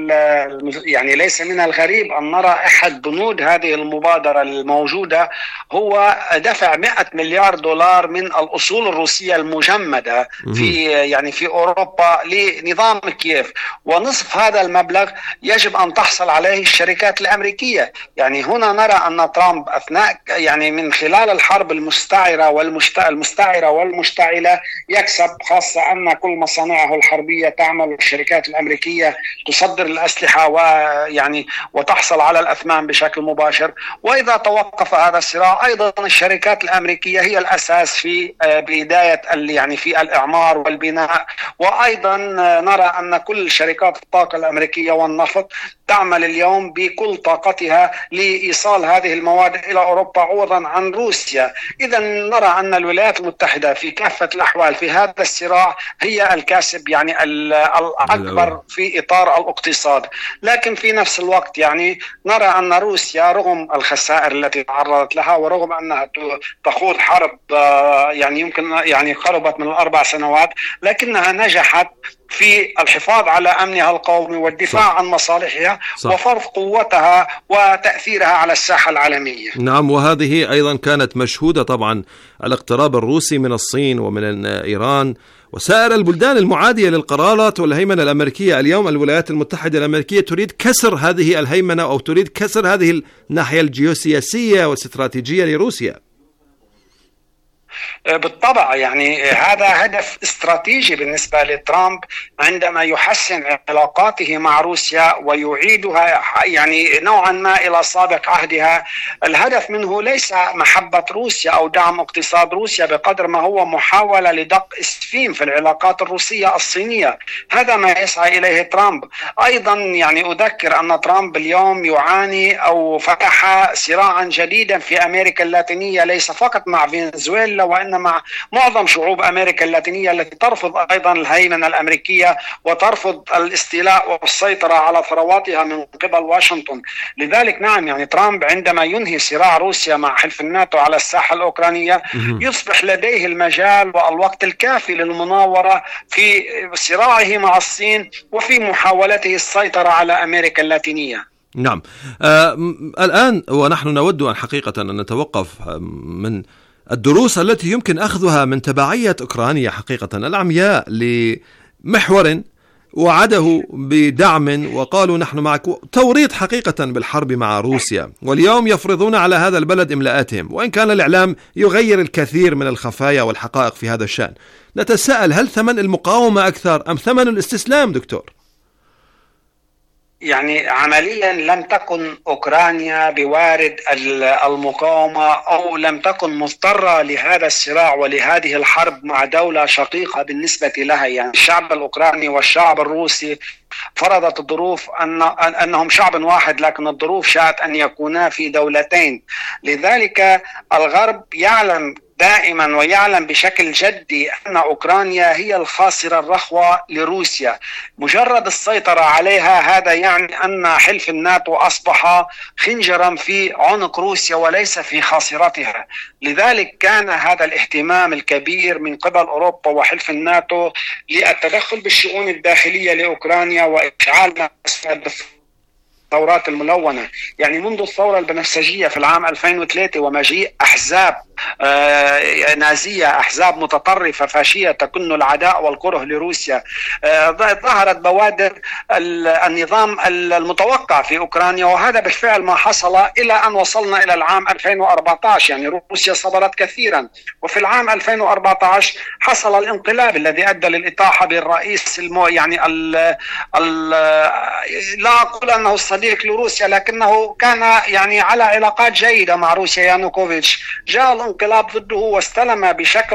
من الغريب أن نرى أحد بنود هذه المبادرة الموجودة هو دفع 100 مليار دولار من الأصول الروسية المجمدة في أوروبا لنظام كييف، ونصف هذا المبلغ يجب أن تحصل عليه الشركات الأمريكية. يعني هنا نرى أن ترامب أثناء يعني من خلال الحرب المستعرة والمشتعلة يكسب، خاصة أن كل مصانعه الحربية تعمل، الشركات الأمريكية تصدر الأسلحة وتحصل على الأثمان بشكل مباشر. وإذا توقف هذا الصراع أيضا الشركات الأمريكية هي الأساس في بداية في الإعمار والبناء. وأيضا نرى أن كل شركات الطاقة الأمريكية والنفط تعمل اليوم بكل طاقتها لإيصال هذه المواد إلى أوروبا عوضا عن روسيا. إذا نرى أن الولايات المتحدة في كافة الأحوال في هذا الصراع هي الكاسب الأكبر في إطار الاقتصاد. لكن في نفس الوقت نرى أن روسيا رغم الخسائر التي تعرضت لها ورغم أنها تخوض حرب يمكن قربت من 4 سنوات، لكنها نجحت في الحفاظ على أمنها القومي والدفاع عن مصالحها وفرض قوتها وتأثيرها على الساحة العالمية. نعم، وهذه أيضا كانت مشهودة طبعا الاقتراب الروسي من الصين ومن إيران وسائر البلدان المعادية للقرارات والهيمنة الأمريكية. اليوم الولايات المتحدة الأمريكية تريد كسر هذه الهيمنة أو تريد كسر هذه الناحية الجيوسياسية والاستراتيجية لروسيا. بالطبع هذا هدف استراتيجي بالنسبة لترامب عندما يحسن علاقاته مع روسيا ويعيدها نوعا ما إلى سابق عهدها. الهدف منه ليس محبة روسيا أو دعم اقتصاد روسيا بقدر ما هو محاولة لدق إسفين في العلاقات الروسية الصينية. هذا ما يسعى إليه ترامب. أيضا أذكر أن ترامب اليوم يعاني أو فتح صراعا جديدا في أمريكا اللاتينية، ليس فقط مع فنزويلا وإنما مع معظم شعوب أمريكا اللاتينية التي ترفض أيضا الهيمنة الأمريكية وترفض الاستيلاء والسيطرة على ثرواتها من قبل واشنطن. لذلك نعم ترامب عندما ينهي صراع روسيا مع حلف الناتو على الساحة الأوكرانية يصبح لديه المجال والوقت الكافي للمناورة في صراعه مع الصين وفي محاولته السيطرة على أمريكا اللاتينية. نعم. الآن ونحن نود أن حقيقة أن نتوقف من الدروس التي يمكن أخذها من تبعية أوكرانيا حقيقة العمياء لمحور وعده بدعم وقالوا نحن معك، توريط حقيقة بالحرب مع روسيا، واليوم يفرضون على هذا البلد إملاءاتهم، وإن كان الإعلام يغير الكثير من الخفايا والحقائق في هذا الشأن. نتساءل، هل ثمن المقاومة أكثر أم ثمن الاستسلام دكتور؟ يعني عمليا لم تكن أوكرانيا بوارد المقاومة، أو لم تكن مضطرة لهذا الصراع ولهذه الحرب مع دولة شقيقة بالنسبة لها. يعني الشعب الأوكراني والشعب الروسي فرضت الظروف أنهم شعب واحد، لكن الظروف شاءت أن يكونا في دولتين. لذلك الغرب يعلم دائما ويعلم بشكل جدي أن أوكرانيا هي الخاسرة الرخوة لروسيا. مجرد السيطرة عليها هذا يعني أن حلف الناتو أصبح خنجرا في عنق روسيا وليس في خاصرتها. لذلك كان هذا الاهتمام الكبير من قبل أوروبا وحلف الناتو للتدخل بالشؤون الداخلية لأوكرانيا وإشعال الثورات الملونة. يعني منذ الثورة البنفسجية في العام 2003 ومجيء أحزاب نازية، أحزاب متطرفة فاشية تكن العداء والكره لروسيا، ظهرت بوادر النظام المتوقع في أوكرانيا، وهذا بالفعل ما حصل إلى أن وصلنا إلى العام 2014. يعني روسيا صبرت كثيرا، وفي العام 2014 حصل الانقلاب الذي أدى للإطاحة بالرئيس لا أقول أنه الصديق لروسيا، لكنه كان يعني على علاقات جيدة مع روسيا، يانوكوفيتش. جاء الانقلاب ضده واستلمت بشكل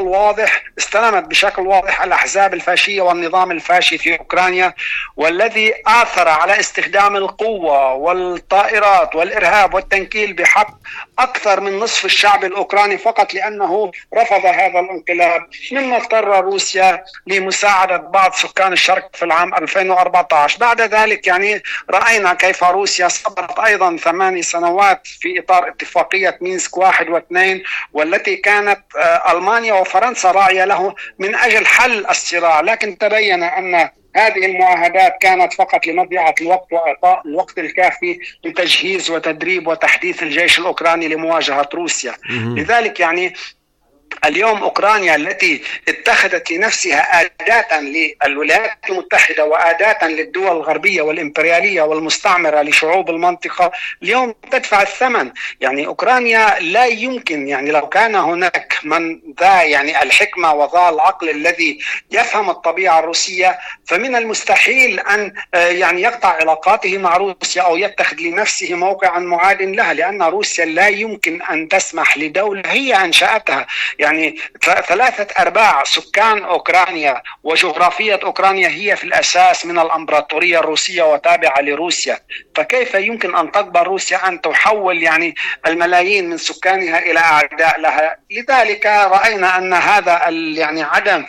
واضح الأحزاب الفاشية والنظام الفاشي في أوكرانيا، والذي آثر على استخدام القوة والطائرات والإرهاب والتنكيل بحق أكثر من نصف الشعب الأوكراني فقط لأنه رفض هذا الانقلاب، مما اضطر روسيا لمساعدة بعض سكان الشرق في العام 2014. بعد ذلك يعني رأينا كيف روسيا صبرت أيضا 8 سنوات في إطار اتفاقية مينسك 1 و2، والتي كانت ألمانيا وفرنسا راعية له من أجل حل الصراع. لكن تبين أن هذه المعاهدات كانت فقط لمضيعة الوقت وإعطاء الوقت الكافي لتجهيز وتدريب وتحديث الجيش الأوكراني لمواجهة روسيا. لذلك يعني اليوم أوكرانيا التي اتخذت لنفسها أداة للولايات المتحدة وأداة للدول الغربية والإمبريالية والمستعمرة لشعوب المنطقة، اليوم تدفع الثمن. يعني أوكرانيا لا يمكن، يعني لو كان هناك من ذا يعني الحكمة وذا العقل الذي يفهم الطبيعة الروسية، فمن المستحيل أن يعني يقطع علاقاته مع روسيا أو يتخذ لنفسه موقعا معاد لها، لأن روسيا لا يمكن أن تسمح لدولة هي أنشأتها. يعني 3/4 سكان أوكرانيا وجغرافية أوكرانيا هي في الأساس من الإمبراطورية الروسية وتابعة لروسيا، فكيف يمكن أن تقبل روسيا أن تحول يعني الملايين من سكانها إلى أعداء لها؟ لذلك رأينا أن هذا يعني عدم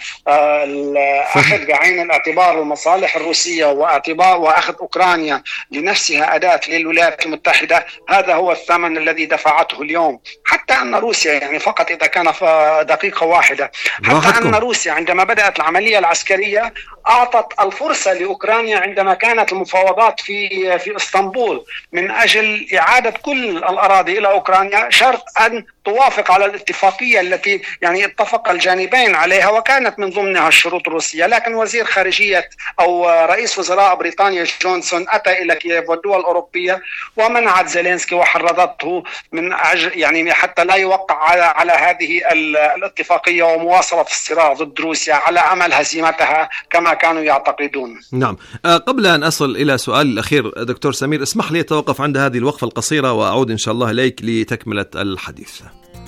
الأخذ بعين الاعتبار المصالح الروسية وأخذ أوكرانيا لنفسها أداة للولايات المتحدة، هذا هو الثمن الذي دفعته اليوم. حتى أن روسيا يعني فقط إذا كان دقيقة واحدة، حتى أن روسيا عندما بدأت العملية العسكرية أعطت الفرصة لأوكرانيا عندما كانت المفاوضات في اسطنبول من أجل إعادة كل الأراضي إلى أوكرانيا، شرط أن توافق على الاتفاقية التي يعني اتفق الجانبين عليها، وكانت من ضمنها الشروط الروسية. لكن وزير خارجية أو رئيس وزراء بريطانيا جونسون أتى إلى كييف والدول الأوروبية ومنعت زيلينسكي وحرضته من يعني حتى لا يوقع على هذه الاتفاقية ومواصلة الصراع ضد روسيا على أمل هزيمتها كما كانوا يعتقدون. نعم. قبل أن أصل إلى سؤال الأخير دكتور سمير، اسمح لي أتوقف عند هذه الوقفة القصيرة وأعود إن شاء الله إليك لتكملة الحديث.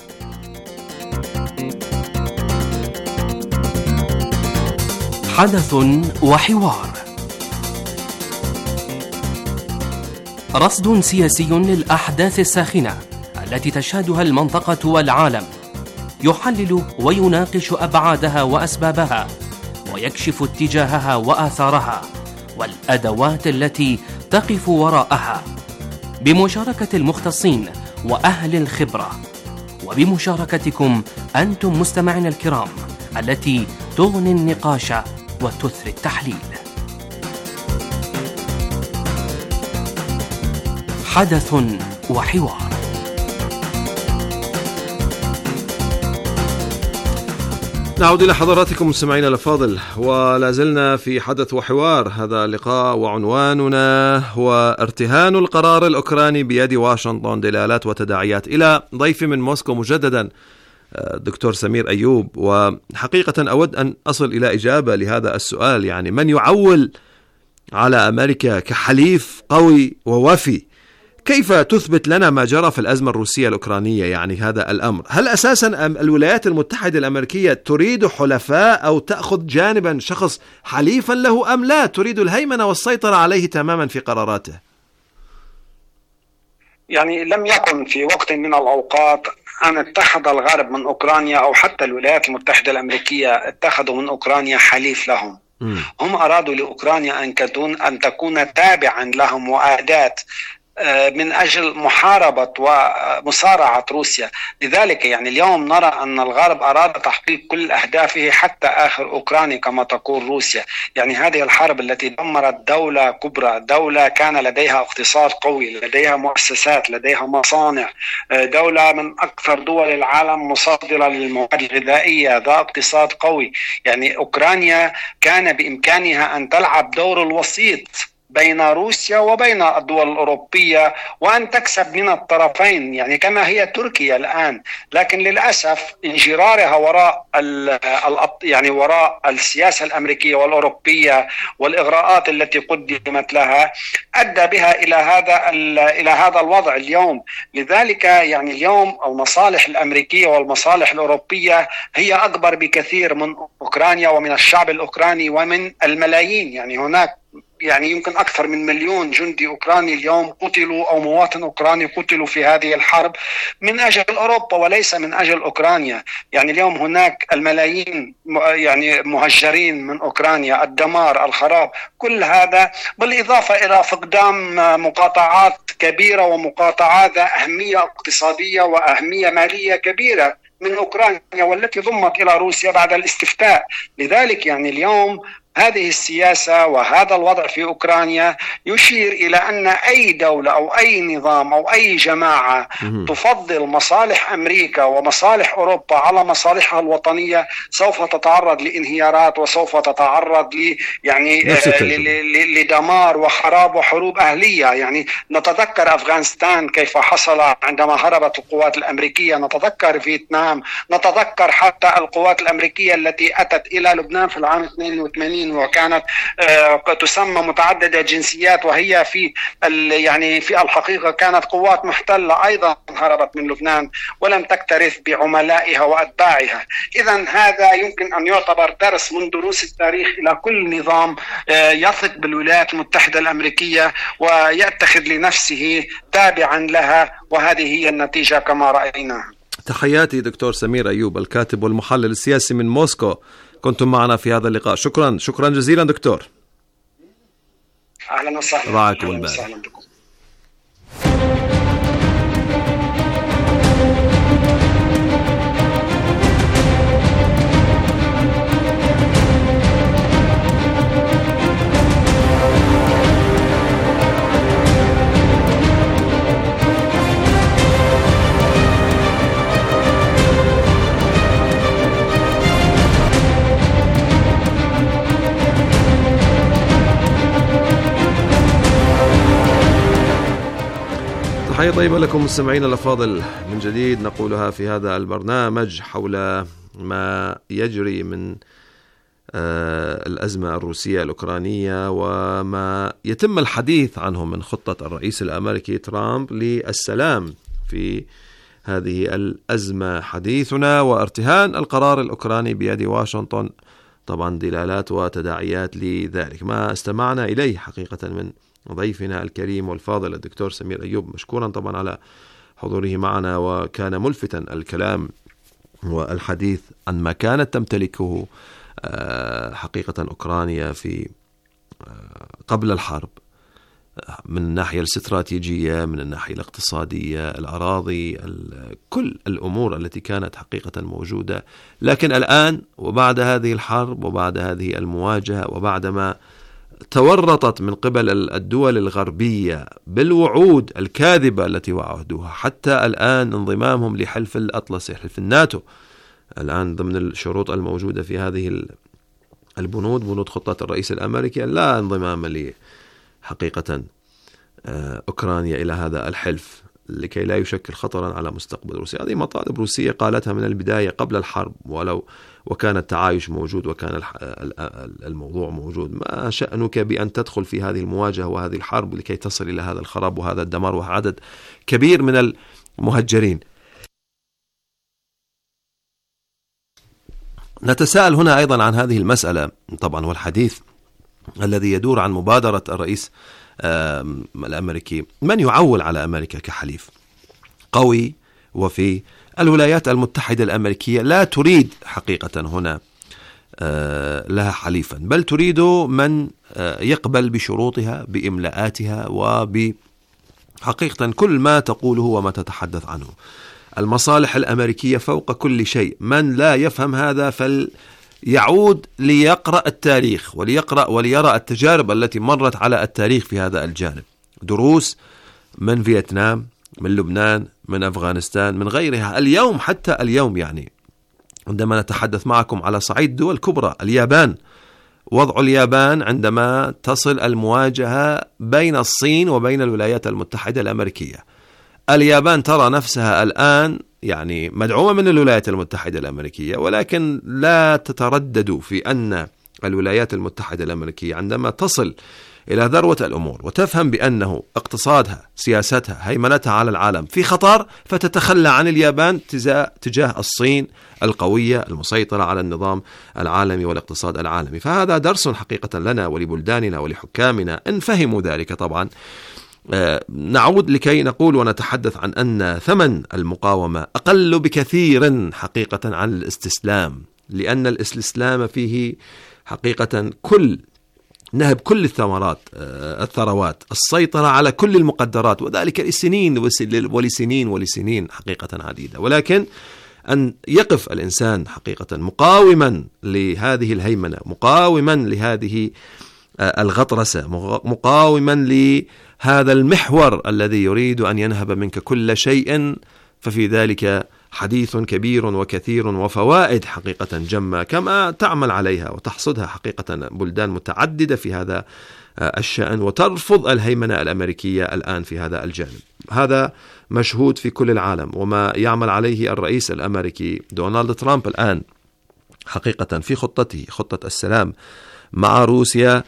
حدث وحوار، رصد سياسي للأحداث الساخنة التي تشهدها المنطقة والعالم، يحلل ويناقش أبعادها وأسبابها، ويكشف اتجاهها وآثارها والأدوات التي تقف وراءها، بمشاركة المختصين وأهل الخبرة، وبمشاركتكم أنتم مستمعين الكرام التي تغني النقاش وتثري التحليل. حدث وحوار. نعود إلى حضراتكم مستمعينا الأفاضل، ولا زلنا في حدث وحوار. هذا اللقاء وعنواننا هو ارتهان القرار الأوكراني بيد واشنطن، دلالات وتداعيات. إلى ضيفي من موسكو مجددا دكتور سمير أيوب، وحقيقة أود أن أصل إلى إجابة لهذا السؤال. يعني من يعول على أمريكا كحليف قوي ووفي، كيف تثبت لنا ما جرى في الأزمة الروسية الأوكرانية؟ يعني هذا الأمر، هل أساسا الولايات المتحدة الأمريكية تريد حلفاء أو تأخذ جانبا شخص حليفا له، أم لا تريد الهيمنة والسيطرة عليه تماما في قراراته؟ يعني لم يكن في وقت من الأوقات أن اتخذ الغرب من أوكرانيا أو حتى الولايات المتحدة الأمريكية اتخذوا من أوكرانيا حليف لهم. هم أرادوا لأوكرانيا أن تكون تابعا لهم وأداة من أجل محاربة ومصارعة روسيا. لذلك يعني اليوم نرى أن الغرب أراد تحقيق كل أهدافه حتى آخر أوكرانيا كما تقول روسيا. يعني هذه الحرب التي دمرت دولة كبرى، دولة كان لديها اقتصاد قوي، لديها مؤسسات، لديها مصانع، دولة من أكثر دول العالم مصدرة للمواد الغذائية، ذا اقتصاد قوي. يعني أوكرانيا كان بإمكانها أن تلعب دور الوسيط بين روسيا وبين الدول الأوروبية وأن تكسب من الطرفين، يعني كما هي تركيا الآن. لكن للأسف انجرارها وراء السياسة الأمريكية والأوروبية والإغراءات التي قدمت لها أدى بها إلى هذا الوضع اليوم. لذلك يعني اليوم المصالح الأمريكية والمصالح الأوروبية هي أكبر بكثير من أوكرانيا ومن الشعب الأوكراني ومن الملايين. يعني هناك يعني يمكن أكثر من 1,000,000 جندي أوكراني اليوم قتلوا أو مواطن أوكراني قتلوا في هذه الحرب من أجل أوروبا وليس من أجل أوكرانيا. يعني اليوم هناك الملايين يعني مهجرين من أوكرانيا، الدمار، الخراب، كل هذا بالإضافة إلى فقدان مقاطعات كبيرة ومقاطعات أهمية اقتصادية وأهمية مالية كبيرة من أوكرانيا والتي ضمت إلى روسيا بعد الاستفتاء. لذلك يعني اليوم هذه السياسة وهذا الوضع في أوكرانيا يشير إلى أن أي دولة أو أي نظام أو أي جماعة تفضل مصالح أمريكا ومصالح أوروبا على مصالحها الوطنية سوف تتعرض لانهيارات وسوف تتعرض لدمار وخراب وحروب أهلية. يعني نتذكر أفغانستان كيف حصل عندما هربت القوات الأمريكية، نتذكر فيتنام، نتذكر حتى القوات الأمريكية التي أتت إلى لبنان في العام 82 وكانت تسمى متعددة جنسيات، وهي في الحقيقة كانت قوات محتلة أيضا هربت من لبنان ولم تكترث بعملائها وأتباعها. إذن هذا يمكن أن يعتبر درس من دروس التاريخ إلى كل نظام يثق بالولايات المتحدة الأمريكية ويتخذ لنفسه تابعا لها، وهذه هي النتيجة كما رأيناها. تحياتي دكتور سمير أيوب، الكاتب والمحلل السياسي من موسكو، كنتم معنا في هذا اللقاء. شكرا جزيلا دكتور. أهلا وسهلا. رعاكم الله. تحية طيبة لكم مستمعين الأفاضل، من جديد نقولها في هذا البرنامج حول ما يجري من الأزمة الروسية الأوكرانية وما يتم الحديث عنه من خطة الرئيس الأمريكي ترامب للسلام في هذه الأزمة. حديثنا وارتهان القرار الأوكراني بيد واشنطن، طبعا دلالات وتداعيات لذلك. ما استمعنا إليه حقيقة من ضيفنا الكريم والفاضل الدكتور سمير أيوب، مشكورا طبعا على حضوره معنا، وكان ملفتا الكلام والحديث عن ما كانت تمتلكه حقيقة أوكرانيا في قبل الحرب من الناحية الاستراتيجية، من الناحية الاقتصادية، الأراضي، كل الأمور التي كانت حقيقة موجودة. لكن الآن وبعد هذه الحرب وبعد هذه المواجهة وبعدما تورطت من قبل الدول الغربية بالوعود الكاذبة التي وعدوها، حتى الآن انضمامهم لحلف الأطلسي، حلف الناتو الآن ضمن الشروط الموجودة في هذه بنود خطة الرئيس الأمريكي لا انضمام حقيقة أوكرانيا إلى هذا الحلف لكي لا يشكل خطرا على مستقبل روسيا. هذه مطالب روسية قالتها من البداية قبل الحرب، وكان التعايش موجود وكان الموضوع موجود. ما شأنك بأن تدخل في هذه المواجهة وهذه الحرب لكي تصل إلى هذا الخراب وهذا الدمار وعدد كبير من المهجرين؟ نتساءل هنا أيضا عن هذه المسألة طبعا، والحديث الذي يدور عن مبادرة الرئيس الأمريكي. من يعول على أمريكا كحليف قوي وفي الولايات المتحدة الأمريكية لا تريد حقيقة هنا لها حليفا، بل تريد من يقبل بشروطها بإملاءاتها وبحقيقة كل ما تقوله وما تتحدث عنه. المصالح الأمريكية فوق كل شيء. من لا يفهم هذا فليعود ليقرأ التاريخ وليرى التجارب التي مرت على التاريخ في هذا الجانب. دروس من فيتنام، من لبنان، من أفغانستان، من غيرها. اليوم حتى اليوم يعني عندما نتحدث معكم على صعيد دول كبرى، اليابان، وضع اليابان عندما تصل المواجهة بين الصين وبين الولايات المتحدة الأمريكية. اليابان ترى نفسها الآن يعني مدعومة من الولايات المتحدة الأمريكية، ولكن لا تتردد في أن الولايات المتحدة الأمريكية عندما تصل إلى ذروة الأمور وتفهم بأنه اقتصادها، سياستها، هيمنتها على العالم في خطر، فتتخلى عن اليابان تجاه الصين القوية المسيطرة على النظام العالمي والاقتصاد العالمي. فهذا درس حقيقة لنا ولبلداننا ولحكامنا إن فهموا ذلك. طبعا نعود لكي نقول ونتحدث عن أن ثمن المقاومة أقل بكثير حقيقة عن الاستسلام، لأن الاستسلام فيه حقيقة نهب كل الثروات، السيطرة على كل المقدرات، وذلك لسنين ولسنين حقيقة عديدة. ولكن أن يقف الإنسان حقيقة مقاوما لهذه الهيمنة، مقاوما لهذه الغطرسة، مقاوما لهذا المحور الذي يريد أن ينهب منك كل شيء، ففي ذلك حديث كبير وكثير وفوائد حقيقة جمة كما تعمل عليها وتحصدها حقيقة بلدان متعددة في هذا الشأن، وترفض الهيمنة الأمريكية الآن في هذا الجانب. هذا مشهود في كل العالم، وما يعمل عليه الرئيس الأمريكي دونالد ترامب الآن حقيقة في خطته، خطة السلام مع روسيا،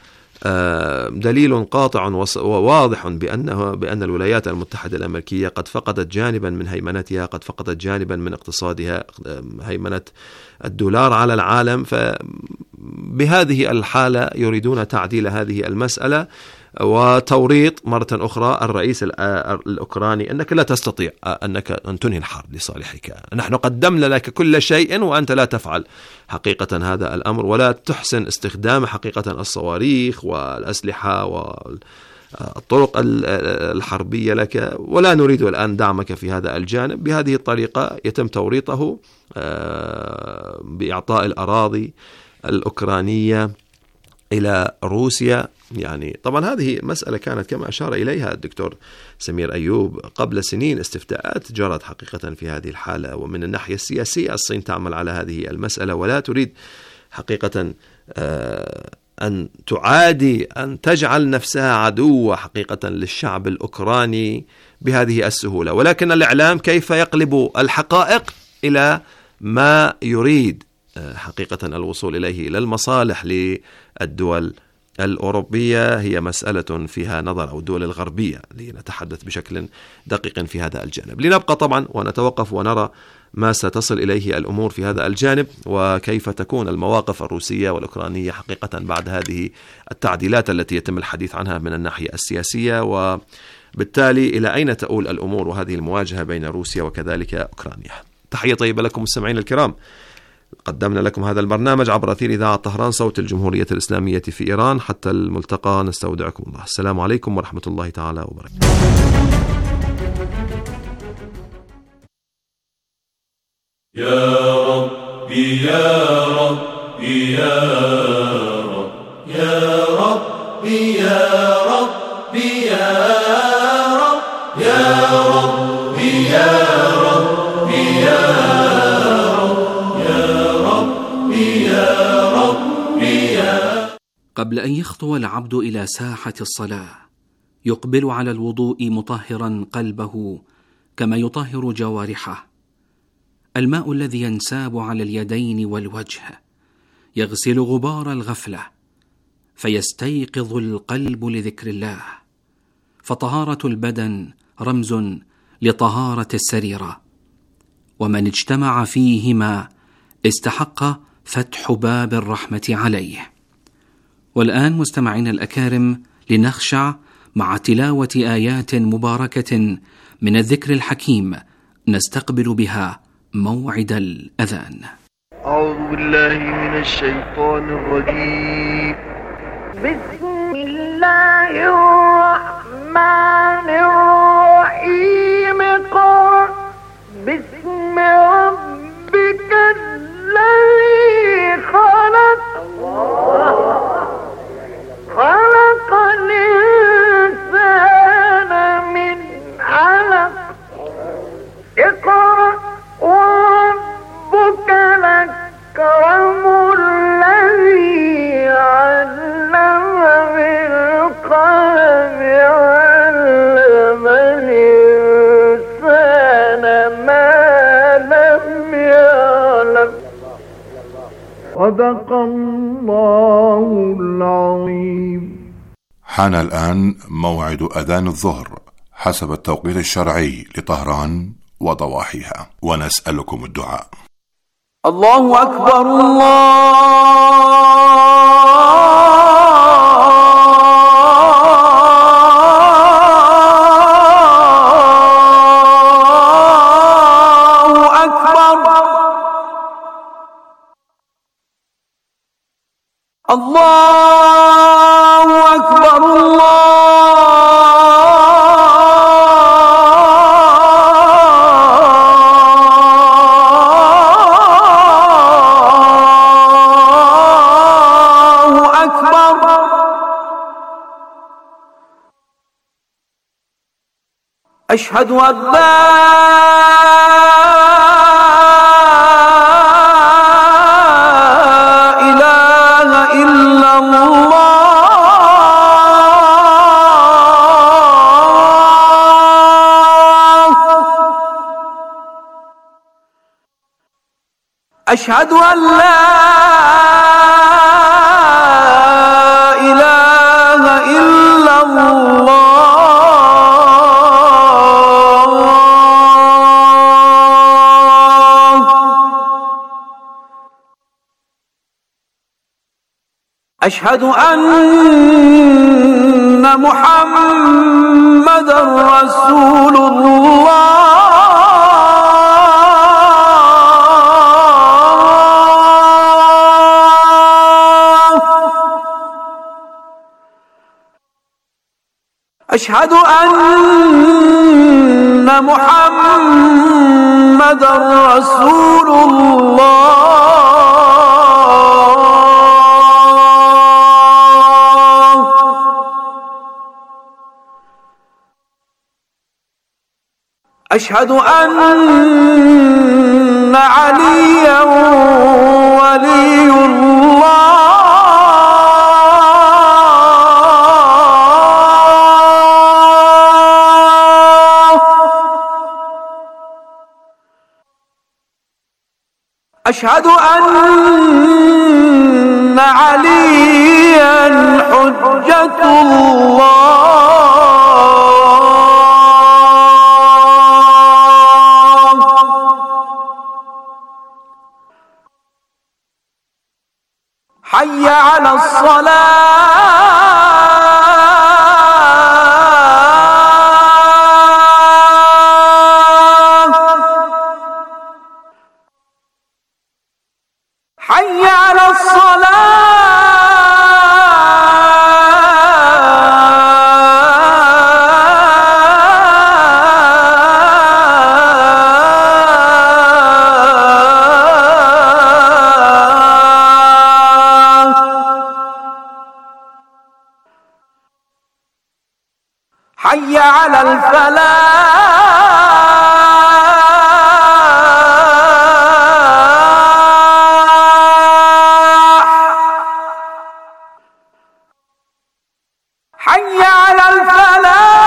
دليل قاطع وواضح بأن الولايات المتحدة الأمريكية قد فقدت جانبا من هيمنتها، قد فقدت جانبا من اقتصادها، هيمنة الدولار على العالم. فبهذه الحالة يريدون تعديل هذه المسألة وتوريط مرة أخرى الرئيس الأوكراني أنك لا تستطيع أن تنهي الحرب لصالحك، نحن قدمنا لك كل شيء وأنت لا تفعل حقيقة هذا الأمر، ولا تحسن استخدام حقيقة الصواريخ والأسلحة والطرق الحربية لك، ولا نريد الآن دعمك في هذا الجانب. بهذه الطريقة يتم توريطه بإعطاء الأراضي الأوكرانية إلى روسيا. يعني طبعا هذه مسألة كانت كما أشار إليها الدكتور سمير أيوب قبل سنين، استفتاءات جرت حقيقة في هذه الحالة. ومن الناحية السياسية الصين تعمل على هذه المسألة ولا تريد حقيقة أن تعادي، أن تجعل نفسها عدوة حقيقة للشعب الأوكراني بهذه السهولة. ولكن الإعلام كيف يقلب الحقائق إلى ما يريد حقيقة الوصول إليه، إلى المصالح للدول الأوروبية، هي مسألة فيها نظر، أو الدول الغربية لنتحدث بشكل دقيق في هذا الجانب. لنبقى طبعا ونتوقف ونرى ما ستصل إليه الأمور في هذا الجانب، وكيف تكون المواقف الروسية والأوكرانية حقيقة بعد هذه التعديلات التي يتم الحديث عنها من الناحية السياسية، وبالتالي إلى أين تؤول الأمور وهذه المواجهة بين روسيا وكذلك أوكرانيا. تحية طيبة لكم مستمعين الكرام. قدمنا لكم هذا البرنامج عبر أثير إذاعة طهران صوت الجمهورية الإسلامية في إيران. حتى الملتقى نستودعكم الله. السلام عليكم ورحمة الله تعالى وبركاته. يا ربي يا ربي يا رب يا ربي يا ربي يا رب يا ربي يا ربي يا رب يا قبل أن يخطو العبد إلى ساحة الصلاة يقبل على الوضوء مطهرا قلبه كما يطهر جوارحه. الماء الذي ينساب على اليدين والوجه يغسل غبار الغفلة فيستيقظ القلب لذكر الله، فطهارة البدن رمز لطهارة السريرة، ومن اجتمع فيهما استحق فتح باب الرحمة عليه. والآن مستمعين الأكارم لنخشع مع تلاوة آيات مباركة من الذكر الحكيم نستقبل بها موعد الأذان. أعوذ بالله من الشيطان الرجيم. بسم الله الرحمن الرحيم. قل بسم ربك الذي خلق الإنسان من علق. اقرأ وربك الأكرم الذي علم بالقلم علم الإنسان ما لم يعلم. صدق الله العظيم. حان الآن موعد أذان الظهر حسب التوقيت الشرعي لطهران وضواحيها، ونسألكم الدعاء. الله أكبر الله أكبر. الله أكبر الله أكبر. أشهد أن لا أشهد أن لا إله إلا الله. أشهد أن محمدًا رسول الله. أشهد أن محمدًا رسول الله. أشهد أن عليًا ولي الله. أشهد أن عليًا حجة الله. حي على الصلاة. حي على الصلاة. حي على الفلاح. حي على الفلاح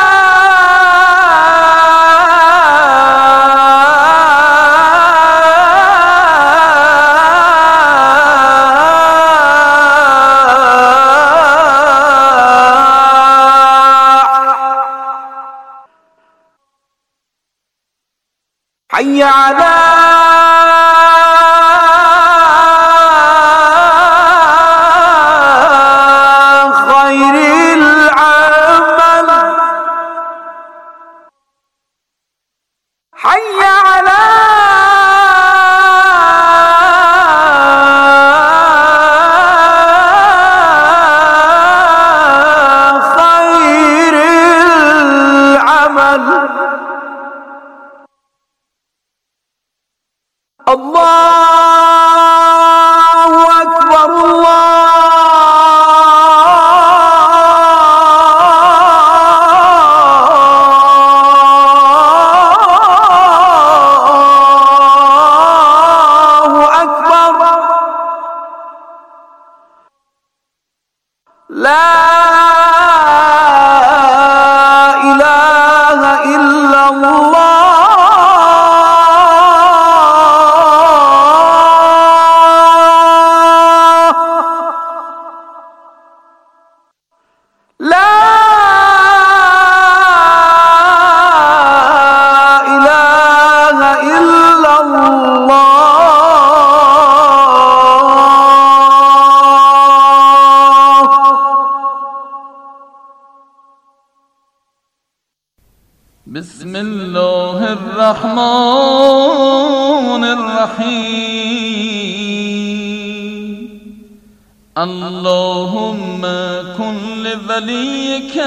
حي على خير العمل حي على خير العمل الله أكبر الله أكبر لا إله إلا الله بسم الله الرحمن الرحيم اللهم كن لوليك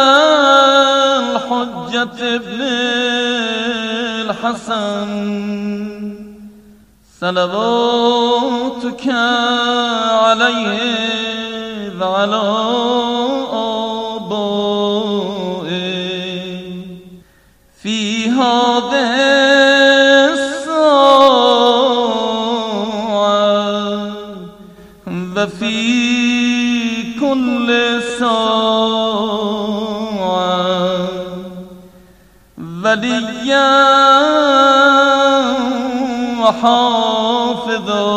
الحجة ابن الحسن صلواتك عليه وعلى في هذه الساعة وفي كل ساعة وليا وحافظا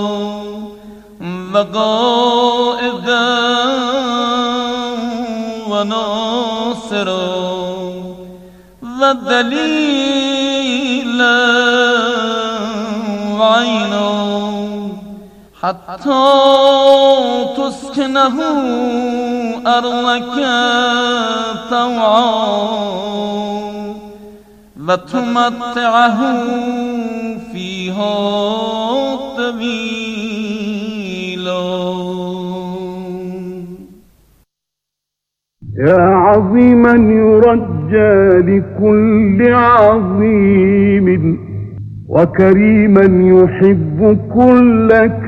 وقائدا وناصرا ودليلا وعينا حتى تسكنه أرضك طوعا وتمتعه فيها طويلا. يا عظيما يرجى لكل عظيم وكريما يحب كل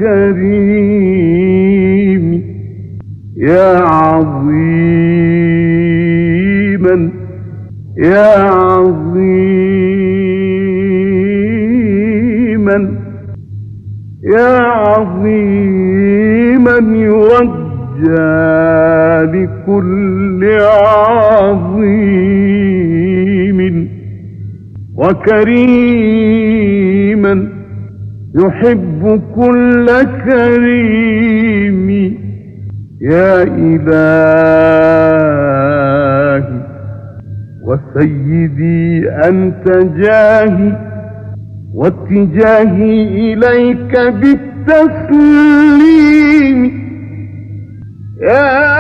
كريم يا عظيما يا عظيما يا عظيما يرجى لكل عظيم وكريما يحب كل كريم يا إلهي وسيدي أنت جاهي واتجاهي إليك بالتسليم يا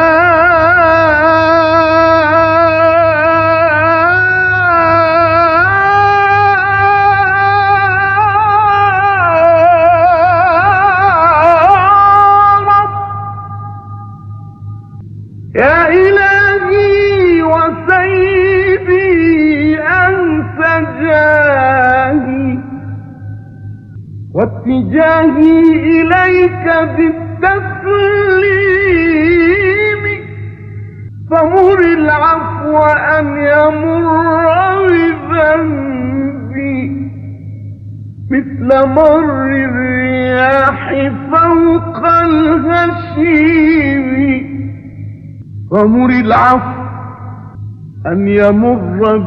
يا إلهي وسيدي أنت جاهي واتجاهي إليك بالتسليم فمر العفو أن يمر بذنبي مثل مر الرياح فوق الهشيم فمر العفو أن يمر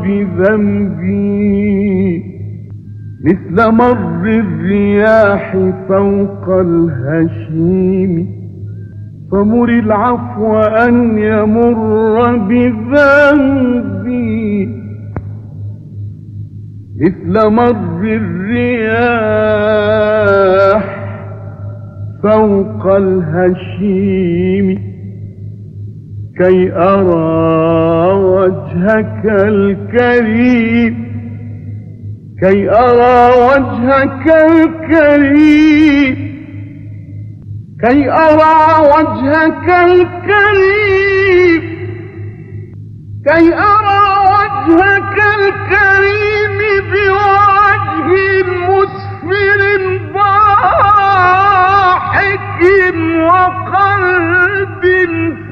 بذنبي مثل مر الرياح فوق الهشيم. فمر العفو أن يمر بذنبي مثل مر الرياح فوق الهشيم كي أرى وجهك الكريم كي أرى وجهك الكريم كي أرى وجهك الكريم كي أرى وجهك الكريم بوجه مسفر ضاحك وقلب